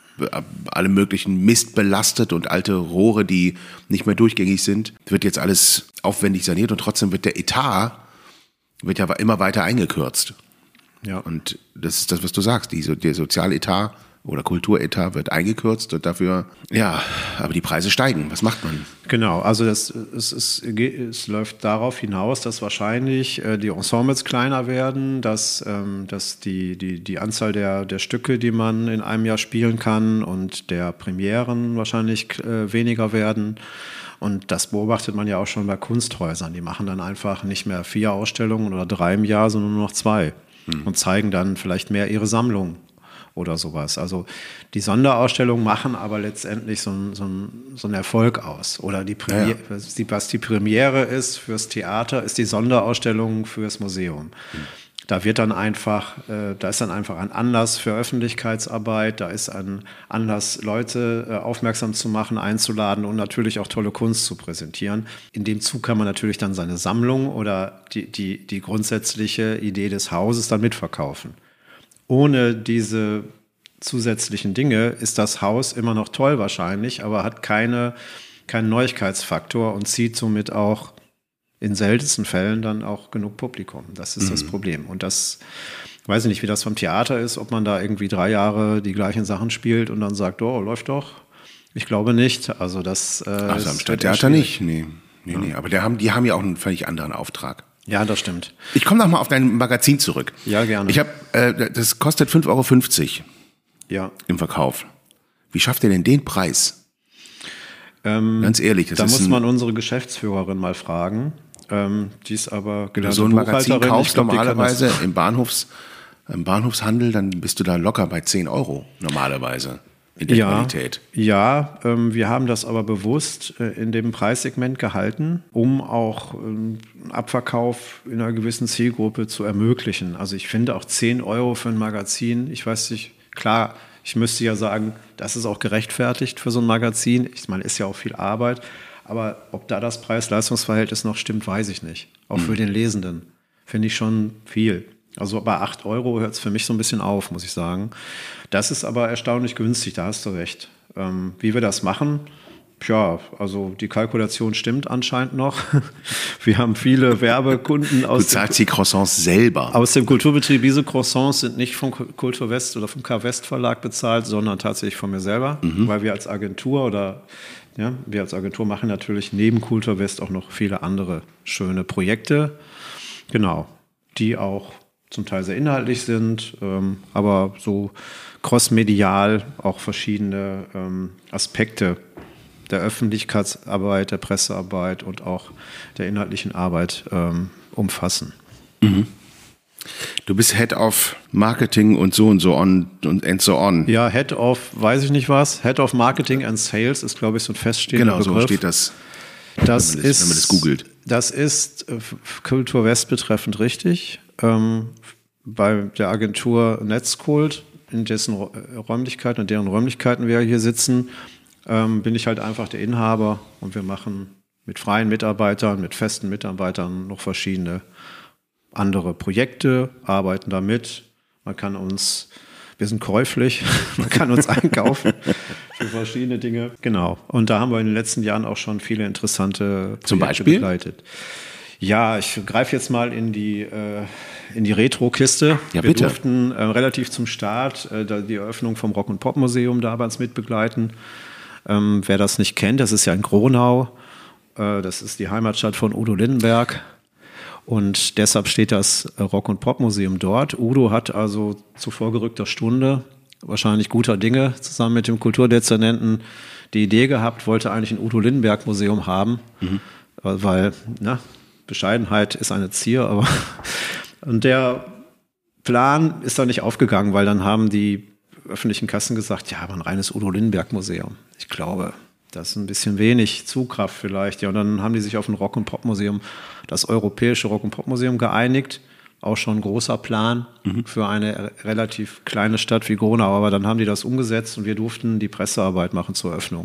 allem möglichen Mist belastet und alte Rohre, die nicht mehr durchgängig sind. Das wird jetzt alles aufwendig saniert und trotzdem wird der Etat wird ja immer weiter eingekürzt. Ja. Und das ist das, was du sagst. Die, der Sozialetat oder Kulturetat wird eingekürzt und dafür, ja, aber die Preise steigen. Was macht man? Genau, also das, es, es, es läuft darauf hinaus, dass wahrscheinlich äh, die Ensembles kleiner werden, dass, ähm, dass die, die, die Anzahl der, der Stücke, die man in einem Jahr spielen kann und der Premieren wahrscheinlich äh, weniger werden. Und das beobachtet man ja auch schon bei Kunsthäusern. Die machen dann einfach nicht mehr vier Ausstellungen oder drei im Jahr, sondern nur noch zwei. Hm. Und zeigen dann vielleicht mehr ihre Sammlung oder sowas. Also die Sonderausstellungen machen aber letztendlich so einen so so ein Erfolg aus. Oder die Premiere, ja, ja. was die Premiere ist fürs Theater, ist die Sonderausstellung fürs Museum. Hm. Da wird dann einfach, äh, da ist dann einfach ein Anlass für Öffentlichkeitsarbeit, da ist ein Anlass, Leute äh, aufmerksam zu machen, einzuladen und natürlich auch tolle Kunst zu präsentieren. In dem Zug kann man natürlich dann seine Sammlung oder die, die, die grundsätzliche Idee des Hauses dann mitverkaufen. Ohne diese zusätzlichen Dinge ist das Haus immer noch toll wahrscheinlich, aber hat keine, keinen Neuigkeitsfaktor und zieht somit auch in seltensten Fällen dann auch genug Publikum. Das ist mhm. das Problem. Und das, weiß ich nicht, wie das vom Theater ist, ob man da irgendwie drei Jahre die gleichen Sachen spielt und dann sagt, oh, läuft doch. Ich glaube nicht. Also das. Äh, also am Stadttheater nicht. Nee, nee, ja. nee. Aber die haben, die haben ja auch einen völlig anderen Auftrag. Ja, das stimmt. Ich komme noch mal auf dein Magazin zurück. Ja, gerne. Ich habe, äh, das kostet fünf Euro fünfzig ja. im Verkauf. Wie schafft ihr denn den Preis? Ähm, Ganz ehrlich. Das da ist muss ein, man unsere Geschäftsführerin mal fragen. Ähm, die ist aber gelernte so ein Magazin Buchhalterin. kaufst glaub, normalerweise im, Bahnhofs, im Bahnhofshandel, dann bist du da locker bei zehn Euro normalerweise in der ja, Qualität. Ja, ähm, wir haben das aber bewusst äh, in dem Preissegment gehalten, um auch ähm, Abverkauf in einer gewissen Zielgruppe zu ermöglichen. Also ich finde auch zehn Euro für ein Magazin, ich weiß nicht, klar, Ich müsste ja sagen, das ist auch gerechtfertigt für so ein Magazin. Ich meine, ist ja auch viel Arbeit. Aber ob da das Preis-Leistungs-Verhältnis noch stimmt, weiß ich nicht. Auch mhm. für den Lesenden finde ich schon viel. Also bei acht Euro hört es für mich so ein bisschen auf, muss ich sagen. Das ist aber erstaunlich günstig, da hast du recht. Ähm, wie wir das machen, ja, also die Kalkulation stimmt anscheinend noch. Wir haben viele Werbekunden aus, du zahlst die Croissants selber. Aus dem Kulturbetrieb. Diese Croissants sind nicht vom Kultur West oder vom K-West Verlag bezahlt, sondern tatsächlich von mir selber, mhm. weil wir als Agentur oder ja, wir als Agentur machen natürlich neben Kultur West auch noch viele andere schöne Projekte. Genau, die auch zum Teil sehr inhaltlich sind, ähm, aber so crossmedial auch verschiedene ähm, Aspekte der Öffentlichkeitsarbeit, der Pressearbeit und auch der inhaltlichen Arbeit ähm, umfassen. Mhm. Du bist Head of Marketing und so und so on und and so on. Ja, Head of, weiß ich nicht was, Head of Marketing and Sales ist, glaube ich, so ein feststehender Begriff. Genau, so steht das, das wenn man das, ist, wenn man das googelt. Das ist äh, Kultur West betreffend richtig. Ähm, bei der Agentur Netzkult, in dessen Räumlichkeiten und deren Räumlichkeiten wir hier sitzen, ähm, bin ich halt einfach der Inhaber und wir machen mit freien Mitarbeitern, mit festen Mitarbeitern noch verschiedene andere Projekte, arbeiten damit. Man kann uns, wir sind käuflich, man kann uns einkaufen für verschiedene Dinge. Genau. Und da haben wir in den letzten Jahren auch schon viele interessante Projekte Zum Beispiel? begleitet. Ja, ich greife jetzt mal in die, äh, in die Retro-Kiste. Ja, wir bitte. durften äh, relativ zum Start äh, die Eröffnung vom Rock- und Pop-Museum damals mitbegleiten. Ähm, wer das nicht kennt, das ist ja in Gronau. Äh, das ist die Heimatstadt von Udo Lindenberg. Und deshalb steht das Rock- und Pop-Museum dort. Udo hat also zu vorgerückter Stunde, wahrscheinlich guter Dinge, zusammen mit dem Kulturdezernenten die Idee gehabt, wollte eigentlich ein Udo-Lindenberg-Museum haben, mhm. weil, na, Bescheidenheit ist eine Zier, aber und der Plan ist da nicht aufgegangen, weil dann haben die öffentlichen Kassen gesagt, ja, aber ein reines Udo-Lindenberg-Museum. Ich glaube, das ist ein bisschen wenig Zugkraft vielleicht. Ja, und dann haben die sich auf ein Rock- und Pop-Museum, das Europäische Rock- und Pop-Museum geeinigt. Auch schon ein großer Plan mhm. für eine relativ kleine Stadt wie Gronau. Aber dann haben die das umgesetzt und wir durften die Pressearbeit machen zur Eröffnung.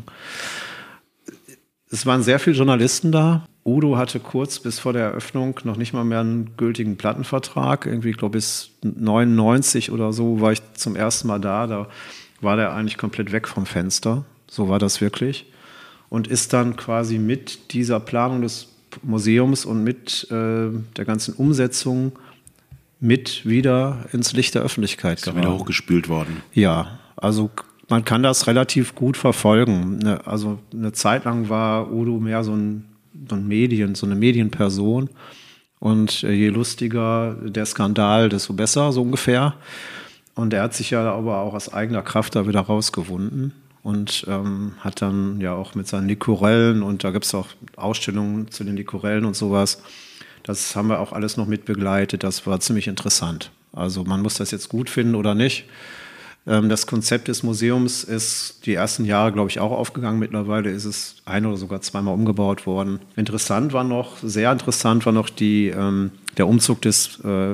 Es waren sehr viele Journalisten da. Udo hatte kurz bis vor der Eröffnung noch nicht mal mehr einen gültigen Plattenvertrag. Irgendwie, ich glaube, bis neunundneunzig oder so war ich zum ersten Mal da. Da war der eigentlich komplett weg vom Fenster. So war das wirklich. Und ist dann quasi mit dieser Planung des Museums und mit äh, der ganzen Umsetzung mit wieder ins Licht der Öffentlichkeit geraten. Ist wieder hochgespült worden. Ja, also man kann das relativ gut verfolgen. Ne, also eine Zeit lang war Udo mehr so ein, so ein Medien, so eine Medienperson. Und äh, je lustiger der Skandal, desto besser, so ungefähr. Und er hat sich ja aber auch aus eigener Kraft da wieder rausgewunden. Und ähm, hat dann ja auch mit seinen Likorellen, und da gibt es auch Ausstellungen zu den Likorellen und sowas, das haben wir auch alles noch mit begleitet. Das war ziemlich interessant. Also man muss das jetzt gut finden oder nicht. Ähm, das Konzept des Museums ist die ersten Jahre, glaube ich, auch aufgegangen. Mittlerweile ist es ein oder sogar zweimal umgebaut worden. Interessant war noch, sehr interessant war noch die, ähm, der Umzug des äh,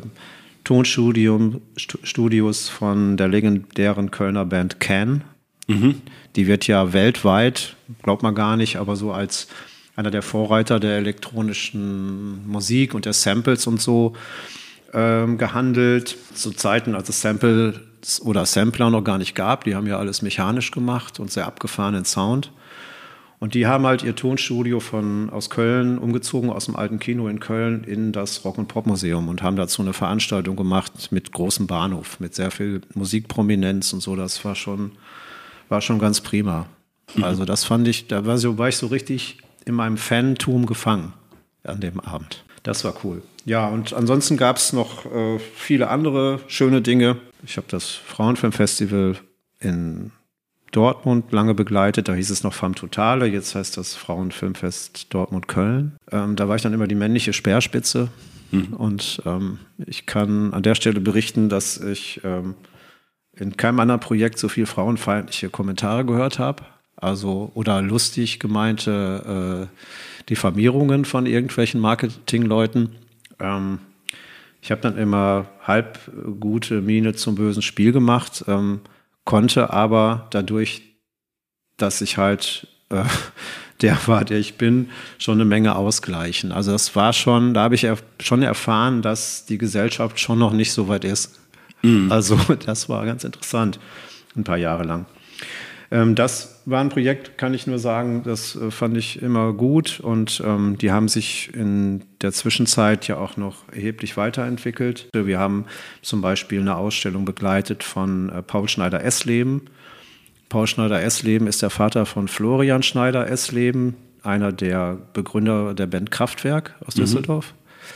Tonstudios von der legendären Kölner Band Can. Mhm. Die wird ja weltweit, glaubt man gar nicht, aber so als einer der Vorreiter der elektronischen Musik und der Samples und so ähm, gehandelt. Zu Zeiten, als es Samples oder Sampler noch gar nicht gab. Die haben ja alles mechanisch gemacht und sehr abgefahrenen Sound. Und die haben halt ihr Tonstudio von, aus Köln umgezogen, aus dem alten Kino in Köln, in das Rock- und Pop-Museum und haben dazu eine Veranstaltung gemacht mit großem Bahnhof, mit sehr viel Musikprominenz und so. Das war schon, war schon ganz prima. Mhm. Also das fand ich, da war, so, war ich so richtig in meinem Fantum gefangen an dem Abend. Das war cool. Ja, und ansonsten gab es noch äh, viele andere schöne Dinge. Ich habe das Frauenfilmfestival in Dortmund lange begleitet. Da hieß es noch Femme Totale. Jetzt heißt das Frauenfilmfest Dortmund-Köln. Ähm, da war ich dann immer die männliche Speerspitze. Mhm. Und ähm, ich kann an der Stelle berichten, dass ich ähm, in keinem anderen Projekt so viel frauenfeindliche Kommentare gehört habe. Also, oder lustig gemeinte äh, Diffamierungen von irgendwelchen Marketingleuten. Ähm, ich habe dann immer halb gute Miene zum bösen Spiel gemacht. Ähm, konnte aber dadurch, dass ich halt äh, der war, der ich bin, schon eine Menge ausgleichen. Also das war schon, da habe ich erf- schon erfahren, dass die Gesellschaft schon noch nicht so weit ist. Mhm. Also das war ganz interessant, ein paar Jahre lang. Ähm, das war ein Projekt, kann ich nur sagen, das äh, fand ich immer gut und ähm, die haben sich in der Zwischenzeit ja auch noch erheblich weiterentwickelt. Wir haben zum Beispiel eine Ausstellung begleitet von äh, Paul Schneider-Esleben. Paul Schneider-Esleben ist der Vater von Florian Schneider-Esleben, einer der Begründer der Band Kraftwerk aus Düsseldorf. Mhm.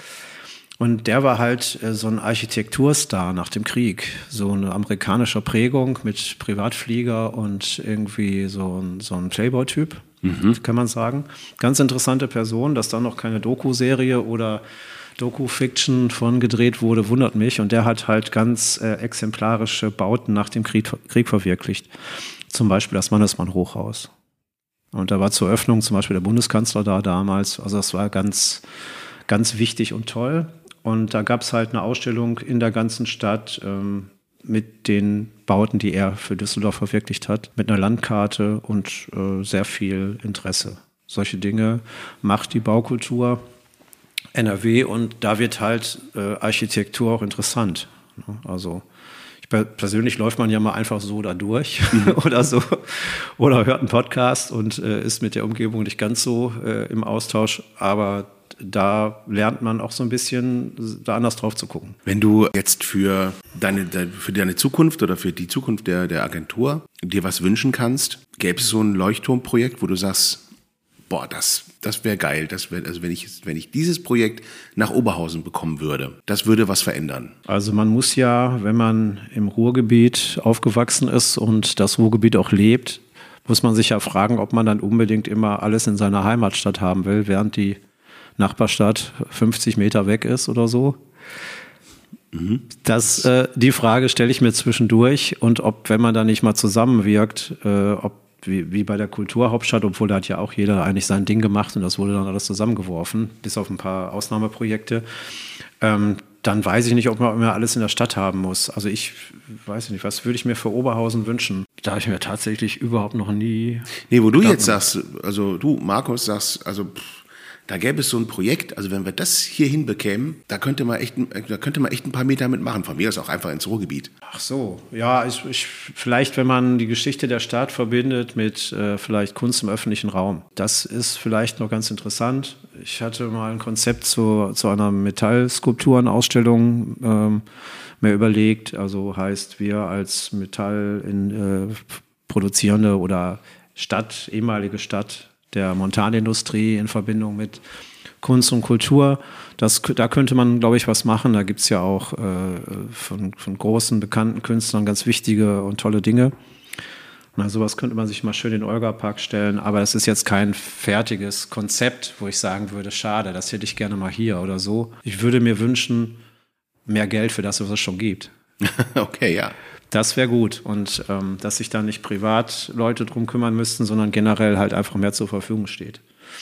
Und der war halt äh, so ein Architekturstar nach dem Krieg, so eine amerikanische Prägung mit Privatflieger und irgendwie so ein, so ein Playboy-Typ, mhm. kann man sagen. Ganz interessante Person, dass da noch keine Doku-Serie oder Doku-Fiction von gedreht wurde, wundert mich. Und der hat halt ganz äh, exemplarische Bauten nach dem Krieg, Krieg verwirklicht. Zum Beispiel das Mannesmann-Hochhaus. Und da war zur Öffnung zum Beispiel der Bundeskanzler da damals. Also das war ganz, ganz wichtig und toll. Und da gab es halt eine Ausstellung in der ganzen Stadt ähm, mit den Bauten, die er für Düsseldorf verwirklicht hat, mit einer Landkarte und äh, sehr viel Interesse. Solche Dinge macht die Baukultur N R W und da wird halt äh, Architektur auch interessant. Also ich persönlich läuft man ja mal einfach so da durch oder so oder hört einen Podcast und äh, ist mit der Umgebung nicht ganz so äh, im Austausch, aber da lernt man auch so ein bisschen, da anders drauf zu gucken. Wenn du jetzt für deine, für deine Zukunft oder für die Zukunft der, der Agentur dir was wünschen kannst, gäbe es so ein Leuchtturmprojekt, wo du sagst, boah, das, das wäre geil. Das wär, also wenn ich, wenn ich dieses Projekt nach Oberhausen bekommen würde, das würde was verändern. Also man muss ja, wenn man im Ruhrgebiet aufgewachsen ist und das Ruhrgebiet auch lebt, muss man sich ja fragen, ob man dann unbedingt immer alles in seiner Heimatstadt haben will, während die Nachbarstadt fünfzig Meter weg ist oder so. Mhm. Das, äh, die Frage stelle ich mir zwischendurch und ob, wenn man da nicht mal zusammenwirkt, äh, ob wie, wie bei der Kulturhauptstadt, obwohl da hat ja auch jeder eigentlich sein Ding gemacht und das wurde dann alles zusammengeworfen, bis auf ein paar Ausnahmeprojekte, ähm, dann weiß ich nicht, ob man immer alles in der Stadt haben muss. Also ich weiß nicht, was würde ich mir für Oberhausen wünschen? Da habe ich mir tatsächlich überhaupt noch nie... Nee, wo du jetzt sagst, also du, Markus, sagst, also... Pff, da gäbe es so ein Projekt, also wenn wir das hier hinbekämen, da könnte man echt, da könnte man echt ein paar Meter mitmachen. Von mir aus auch einfach ins Ruhrgebiet. Ach so, ja, ich, ich, vielleicht, wenn man die Geschichte der Stadt verbindet mit äh, vielleicht Kunst im öffentlichen Raum. Das ist vielleicht noch ganz interessant. Ich hatte mal ein Konzept zu, zu einer Metallskulpturenausstellung ähm, mir überlegt. Also heißt, wir als Metall in, äh, produzierende oder Stadt, ehemalige Stadt, der Montanindustrie in Verbindung mit Kunst und Kultur. Das, da könnte man, glaube ich, was machen. Da gibt es ja auch äh, von, von großen, bekannten Künstlern ganz wichtige und tolle Dinge. Na, sowas könnte man sich mal schön in den Olga-Park stellen. Aber das ist jetzt kein fertiges Konzept, wo ich sagen würde, schade, das hätte ich gerne mal hier oder so. Ich würde mir wünschen, mehr Geld für das, was es schon gibt. Okay, ja. Das wäre gut und ähm, dass sich da nicht privat Leute drum kümmern müssten, sondern generell halt einfach mehr zur Verfügung steht.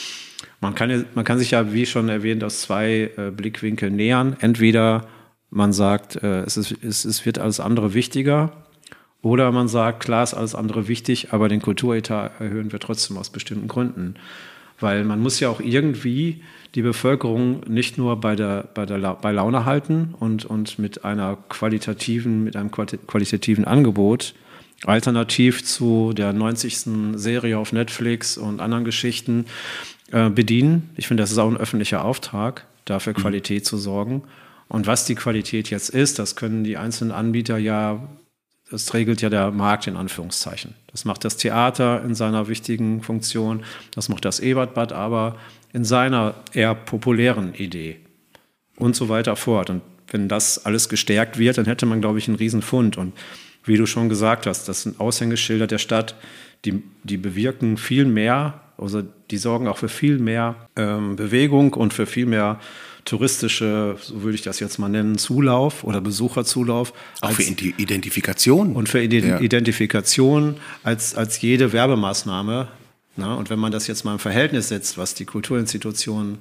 Man kann, man kann sich ja, wie schon erwähnt, aus zwei äh, Blickwinkeln nähern. Entweder man sagt, äh, es, ist, es, es wird alles andere wichtiger, oder man sagt, klar ist alles andere wichtig, aber den Kulturetat erhöhen wir trotzdem aus bestimmten Gründen. Weil man muss ja auch irgendwie die Bevölkerung nicht nur bei der, bei der bei Laune halten und, und mit einer qualitativen, mit einem qualitativen Angebot, alternativ zu der neunzigsten Serie auf Netflix und anderen Geschichten äh, bedienen. Ich finde, das ist auch ein öffentlicher Auftrag, dafür mhm. Qualität zu sorgen. Und was die Qualität jetzt ist, das können die einzelnen Anbieter ja, das regelt ja der Markt in Anführungszeichen. Das macht das Theater in seiner wichtigen Funktion, das macht das Ebertbad aber in seiner eher populären Idee und so weiter fort. Und wenn das alles gestärkt wird, dann hätte man, glaube ich, einen Riesenfund. Und wie du schon gesagt hast, das sind Aushängeschilder der Stadt, die, die bewirken viel mehr, also die sorgen auch für viel mehr ähm, Bewegung und für viel mehr touristische, so würde ich das jetzt mal nennen, Zulauf oder Besucherzulauf. Auch als, für Identifikation. Und für Ident- ja. Identifikation als, als jede Werbemaßnahme. Na, und wenn man das jetzt mal im Verhältnis setzt, was die Kulturinstitutionen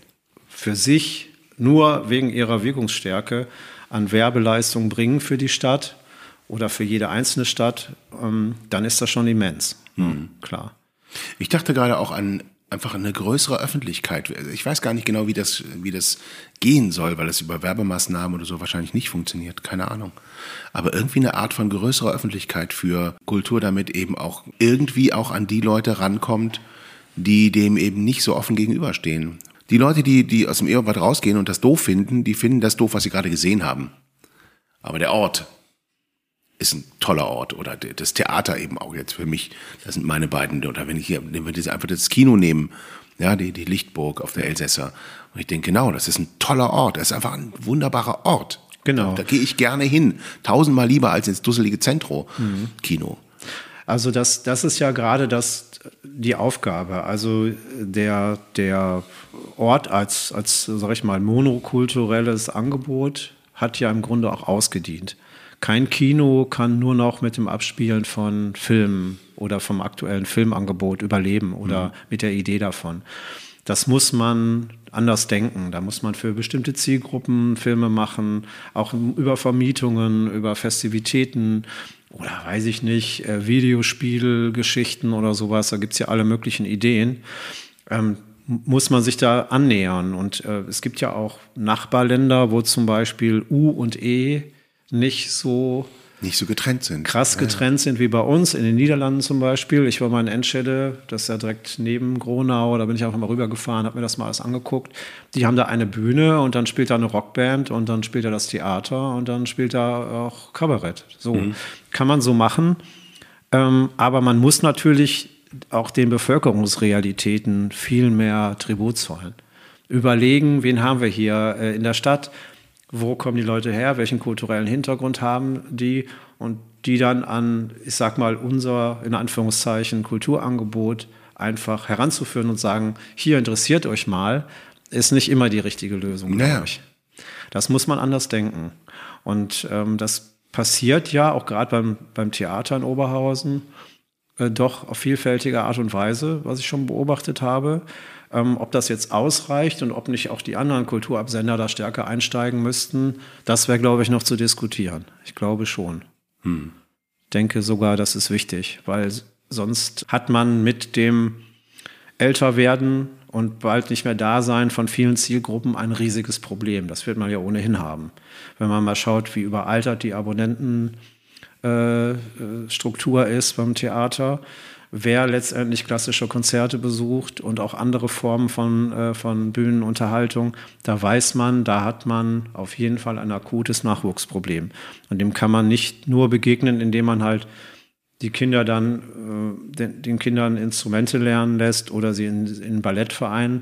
für sich nur wegen ihrer Wirkungsstärke an Werbeleistungen bringen für die Stadt oder für jede einzelne Stadt, ähm, dann ist das schon immens. Mhm. Klar. Ich dachte gerade auch an einfach eine größere Öffentlichkeit. Ich weiß gar nicht genau, wie das, wie das gehen soll, weil es über Werbemaßnahmen oder so wahrscheinlich nicht funktioniert. Keine Ahnung. Aber irgendwie eine Art von größerer Öffentlichkeit für Kultur, damit eben auch irgendwie auch an die Leute rankommt, die dem eben nicht so offen gegenüberstehen. Die Leute, die, die aus dem Eherbad rausgehen und das doof finden, die finden das doof, was sie gerade gesehen haben. Aber der Ort ist ein toller Ort, oder das Theater eben auch jetzt für mich, das sind meine beiden, oder wenn ich hier, wenn wir das einfach das Kino nehmen, ja, die, die Lichtburg auf der Elsässer, und ich denke, genau, das ist ein toller Ort, das ist einfach ein wunderbarer Ort. Genau. Da, da gehe ich gerne hin, tausendmal lieber als ins dusselige Zentro-Kino. Mhm. Also das, das ist ja gerade das, die Aufgabe, also der, der Ort als, als, sag ich mal, monokulturelles Angebot hat ja im Grunde auch ausgedient. Kein Kino kann nur noch mit dem Abspielen von Filmen oder vom aktuellen Filmangebot überleben oder mhm. mit der Idee davon. Das muss man anders denken. Da muss man für bestimmte Zielgruppen Filme machen, auch über Vermietungen, über Festivitäten oder weiß ich nicht, Videospielgeschichten oder sowas. Da gibt es ja alle möglichen Ideen. Ähm, muss man sich da annähern. Und äh, es gibt ja auch Nachbarländer, wo zum Beispiel U und E nicht so nicht so getrennt sind. Krass getrennt ja, ja. sind wie bei uns, in den Niederlanden zum Beispiel. Ich war mal in Enschede, das ist ja direkt neben Gronau, da bin ich einfach mal rübergefahren, habe mir das mal alles angeguckt. Die haben da eine Bühne und dann spielt da eine Rockband und dann spielt da das Theater und dann spielt da auch Kabarett. So mhm. kann man so machen, ähm, aber man muss natürlich auch den Bevölkerungsrealitäten viel mehr Tribut zollen. Überlegen, wen haben wir hier äh, in der Stadt, wo kommen die Leute her, welchen kulturellen Hintergrund haben die und die dann an, ich sag mal, unser, in Anführungszeichen, Kulturangebot einfach heranzuführen und sagen, hier interessiert euch mal, ist nicht immer die richtige Lösung, naja. glaube ich. Das muss man anders denken. Und ähm, das passiert ja auch gerade beim, beim Theater in Oberhausen äh, doch auf vielfältige Art und Weise, was ich schon beobachtet habe. Ähm, ob das jetzt ausreicht und ob nicht auch die anderen Kulturabsender da stärker einsteigen müssten, das wäre, glaube ich, noch zu diskutieren. Ich glaube schon. Hm. Denke sogar, das ist wichtig, weil sonst hat man mit dem Älterwerden und bald nicht mehr Dasein von vielen Zielgruppen ein riesiges Problem. Das wird man ja ohnehin haben. Wenn man mal schaut, wie überaltert die Abonnentenstruktur äh, ist beim Theater, wer letztendlich klassische Konzerte besucht und auch andere Formen von, äh, von Bühnenunterhaltung, da weiß man, da hat man auf jeden Fall ein akutes Nachwuchsproblem. Und dem kann man nicht nur begegnen, indem man halt die Kinder dann, äh, den, den Kindern Instrumente lernen lässt oder sie in, in einen Ballettverein,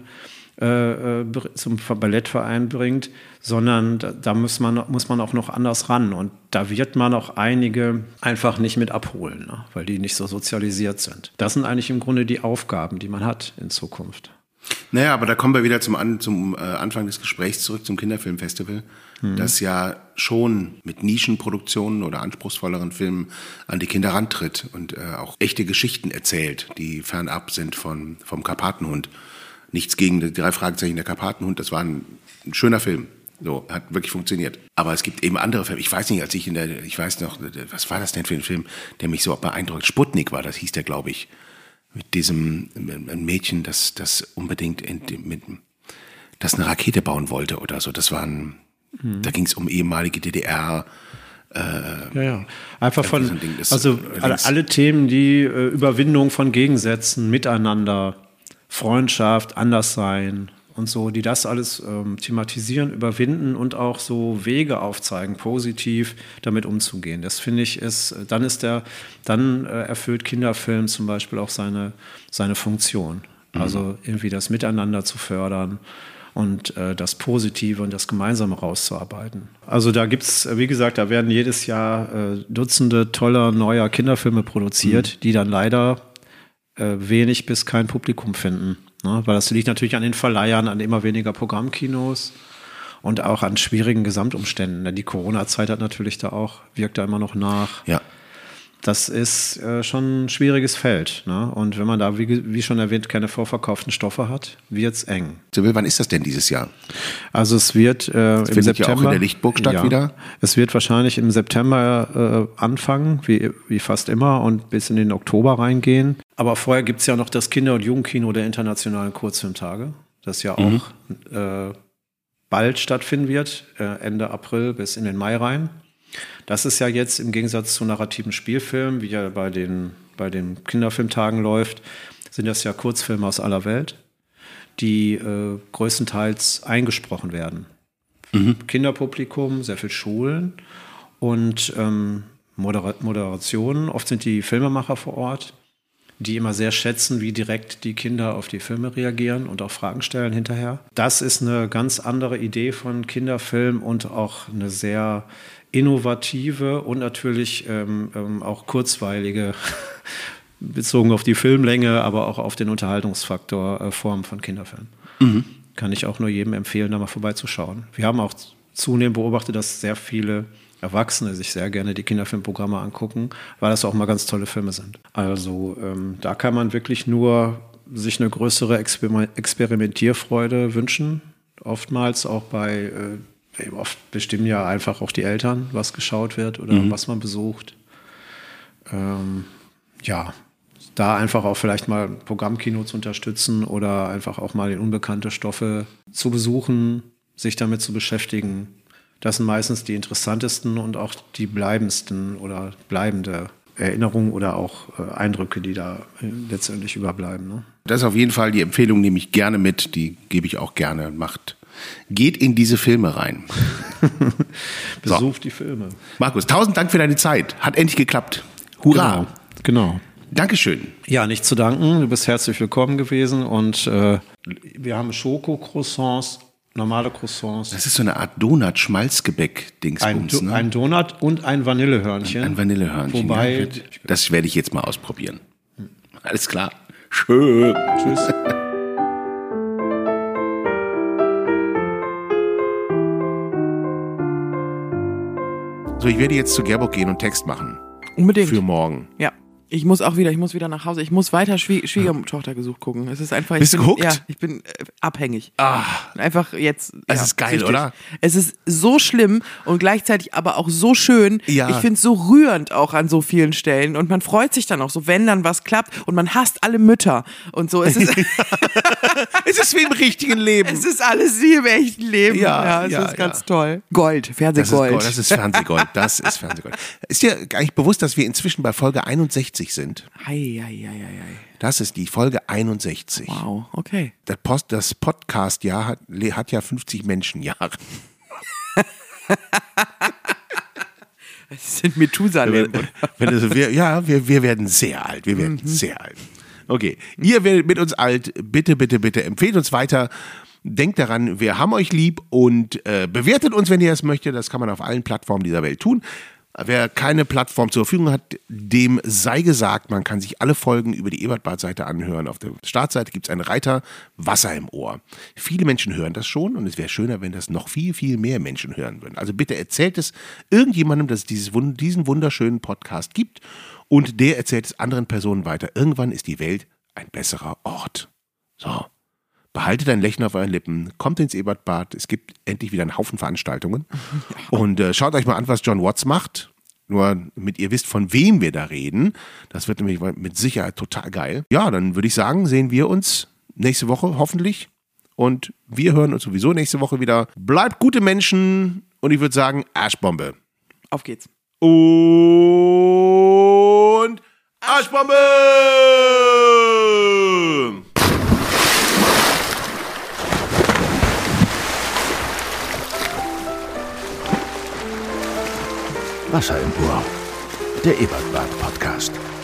äh, zum Ballettverein bringt, sondern da, da muss man, muss man auch noch anders ran. Und da wird man auch einige einfach nicht mit abholen, ne? Weil die nicht so sozialisiert sind. Das sind eigentlich im Grunde die Aufgaben, die man hat in Zukunft. Naja, aber da kommen wir wieder zum, An, zum äh, Anfang des Gesprächs zurück, zum Kinderfilmfestival, mhm. das ja schon mit Nischenproduktionen oder anspruchsvolleren Filmen an die Kinder rantritt und äh, auch echte Geschichten erzählt, die fernab sind von, vom Karpatenhund. Nichts gegen die drei Fragezeichen der Karpatenhund, das war ein, ein schöner Film. So, hat wirklich funktioniert. Aber es gibt eben andere Filme. Ich weiß nicht, als ich in der, ich weiß noch, was war das denn für ein Film, der mich so beeindruckt? Sputnik war das, hieß der, glaube ich. Mit diesem ein Mädchen, das, das unbedingt in, mit, das eine Rakete bauen wollte oder so. Das war ein, mhm. da ging es um ehemalige D D R. Äh, ja, ja. Einfach von, so ein Ding, also alle, alle Themen, die äh, Überwindung von Gegensätzen, Miteinander, Freundschaft, Anderssein und so, die das alles ähm, thematisieren, überwinden und auch so Wege aufzeigen, positiv damit umzugehen. Das finde ich ist, dann ist der, dann äh, erfüllt Kinderfilm zum Beispiel auch seine, seine Funktion. Mhm. Also irgendwie das Miteinander zu fördern und äh, das Positive und das Gemeinsame rauszuarbeiten. Also da gibt's, wie gesagt, da werden jedes Jahr äh, Dutzende toller neuer Kinderfilme produziert, mhm. die dann leider äh, wenig bis kein Publikum finden. Ne? Weil das liegt natürlich an den Verleihern, an immer weniger Programmkinos und auch an schwierigen Gesamtumständen. Die Corona-Zeit hat natürlich da auch, wirkt da immer noch nach. Ja. Das ist äh, schon ein schwieriges Feld. Ne? Und wenn man da, wie, wie schon erwähnt, keine vorverkauften Stoffe hat, wird es eng. Sibyl, wann ist das denn dieses Jahr? Also es wird äh, im findet September. Ja auch in der Lichtburg statt ja, wieder? Es wird wahrscheinlich im September äh, anfangen, wie, wie fast immer, und bis in den Oktober reingehen. Aber vorher gibt es ja noch das Kinder- und Jugendkino der Internationalen Kurzfilmtage, das ja auch mhm. äh, bald stattfinden wird, äh, Ende April bis in den Mai rein. Das ist ja jetzt im Gegensatz zu narrativen Spielfilmen, wie ja bei den, bei den Kinderfilmtagen läuft, sind das ja Kurzfilme aus aller Welt, die äh, größtenteils eingesprochen werden. Mhm. Kinderpublikum, sehr viel Schulen und ähm, Modera- Moderationen. Oft sind die Filmemacher vor Ort, die immer sehr schätzen, wie direkt die Kinder auf die Filme reagieren und auch Fragen stellen hinterher. Das ist eine ganz andere Idee von Kinderfilm und auch eine sehr innovative und natürlich ähm, ähm, auch kurzweilige, bezogen auf die Filmlänge, aber auch auf den Unterhaltungsfaktor äh, Form von Kinderfilmen. Mhm. Kann ich auch nur jedem empfehlen, da mal vorbeizuschauen. Wir haben auch zunehmend beobachtet, dass sehr viele Erwachsene sich sehr gerne die Kinderfilmprogramme angucken, weil das auch mal ganz tolle Filme sind. Also ähm, da kann man wirklich nur sich eine größere Exper- Experimentierfreude wünschen. Oftmals auch bei, äh, oft bestimmen ja einfach auch die Eltern, was geschaut wird oder mhm. was man besucht. Ähm, ja, da einfach auch vielleicht mal Programmkino zu unterstützen oder einfach auch mal in unbekannte Stoffe zu besuchen, sich damit zu beschäftigen. Das sind meistens die interessantesten und auch die bleibendsten oder bleibende Erinnerungen oder auch äh, Eindrücke, die da äh, letztendlich überbleiben. Ne? Das ist auf jeden Fall die Empfehlung, nehme ich gerne mit, die gebe ich auch gerne. Macht. Geht in diese Filme rein. Besucht so. die Filme. Markus, tausend Dank für deine Zeit. Hat endlich geklappt. Hurra. Genau. genau. Dankeschön. Ja, nicht zu danken. Du bist herzlich willkommen gewesen und äh, wir haben Schoko-Croissants. Normale Croissants. Das ist so eine Art Donut-Schmalzgebäck-Dingsbums, ein, ne? ein Donut und ein Vanillehörnchen. Ein Vanillehörnchen. Wobei, ja, das werde ich jetzt mal ausprobieren. Alles klar. Schön. Tschüss. So, ich werde jetzt zu Gerburg gehen und Text machen. Unbedingt. Für morgen. Ja. Ich muss auch wieder, ich muss wieder nach Hause. Ich muss weiter Schwie- Schwiegertochtergesuch gucken. Es ist einfach. Ich Bist bin, du hooked? Ja, ich bin äh, abhängig. Ah. Einfach jetzt. Es ja, ist geil, süchtig. oder? Es ist so schlimm und gleichzeitig aber auch so schön. Ja. Ich finde es so rührend auch an so vielen Stellen und man freut sich dann auch so, wenn dann was klappt und man hasst alle Mütter und so. Es ist, es ist wie im richtigen Leben. es ist alles wie im echten Leben. Ja, ja es ja, ist ganz ja. toll. Gold, Das ist, Fernsehgold. Gold, das ist Fernsehgold. Das ist Fernsehgold. Ist dir eigentlich bewusst, dass wir inzwischen bei Folge einundsechzig sind? Hei, hei, hei, hei. Das ist die Folge einundsechzig. Wow, okay. Das, Post, das Podcast-Jahr hat, hat ja fünfzig Menschenjahre. Das sind Methusalem. Wenn das, wir, ja, wir, wir werden sehr alt. Wir werden mhm. sehr alt. Okay, ihr werdet mit uns alt. Bitte, bitte, bitte empfehlt uns weiter. Denkt daran, wir haben euch lieb und äh, bewertet uns, wenn ihr es möchtet. Das kann man auf allen Plattformen dieser Welt tun. Wer keine Plattform zur Verfügung hat, dem sei gesagt, man kann sich alle Folgen über die Ebertbad-Seite anhören. Auf der Startseite gibt es einen Reiter Wasser im Ohr. Viele Menschen hören das schon und es wäre schöner, wenn das noch viel, viel mehr Menschen hören würden. Also bitte erzählt es irgendjemandem, dass es dieses, diesen wunderschönen Podcast gibt und der erzählt es anderen Personen weiter. Irgendwann ist die Welt ein besserer Ort. So. Behaltet ein Lächeln auf euren Lippen, kommt ins Ebertbad, es gibt endlich wieder einen Haufen Veranstaltungen und äh, schaut euch mal an, was John Watts macht, nur damit ihr wisst, von wem wir da reden. Das wird nämlich mit Sicherheit total geil. Ja, dann würde ich sagen, sehen wir uns nächste Woche hoffentlich und wir hören uns sowieso nächste Woche wieder. Bleibt gute Menschen und ich würde sagen, Arschbombe. Auf geht's. Und Arschbombe! Wasser im Ohr. Der Ebertbad Podcast.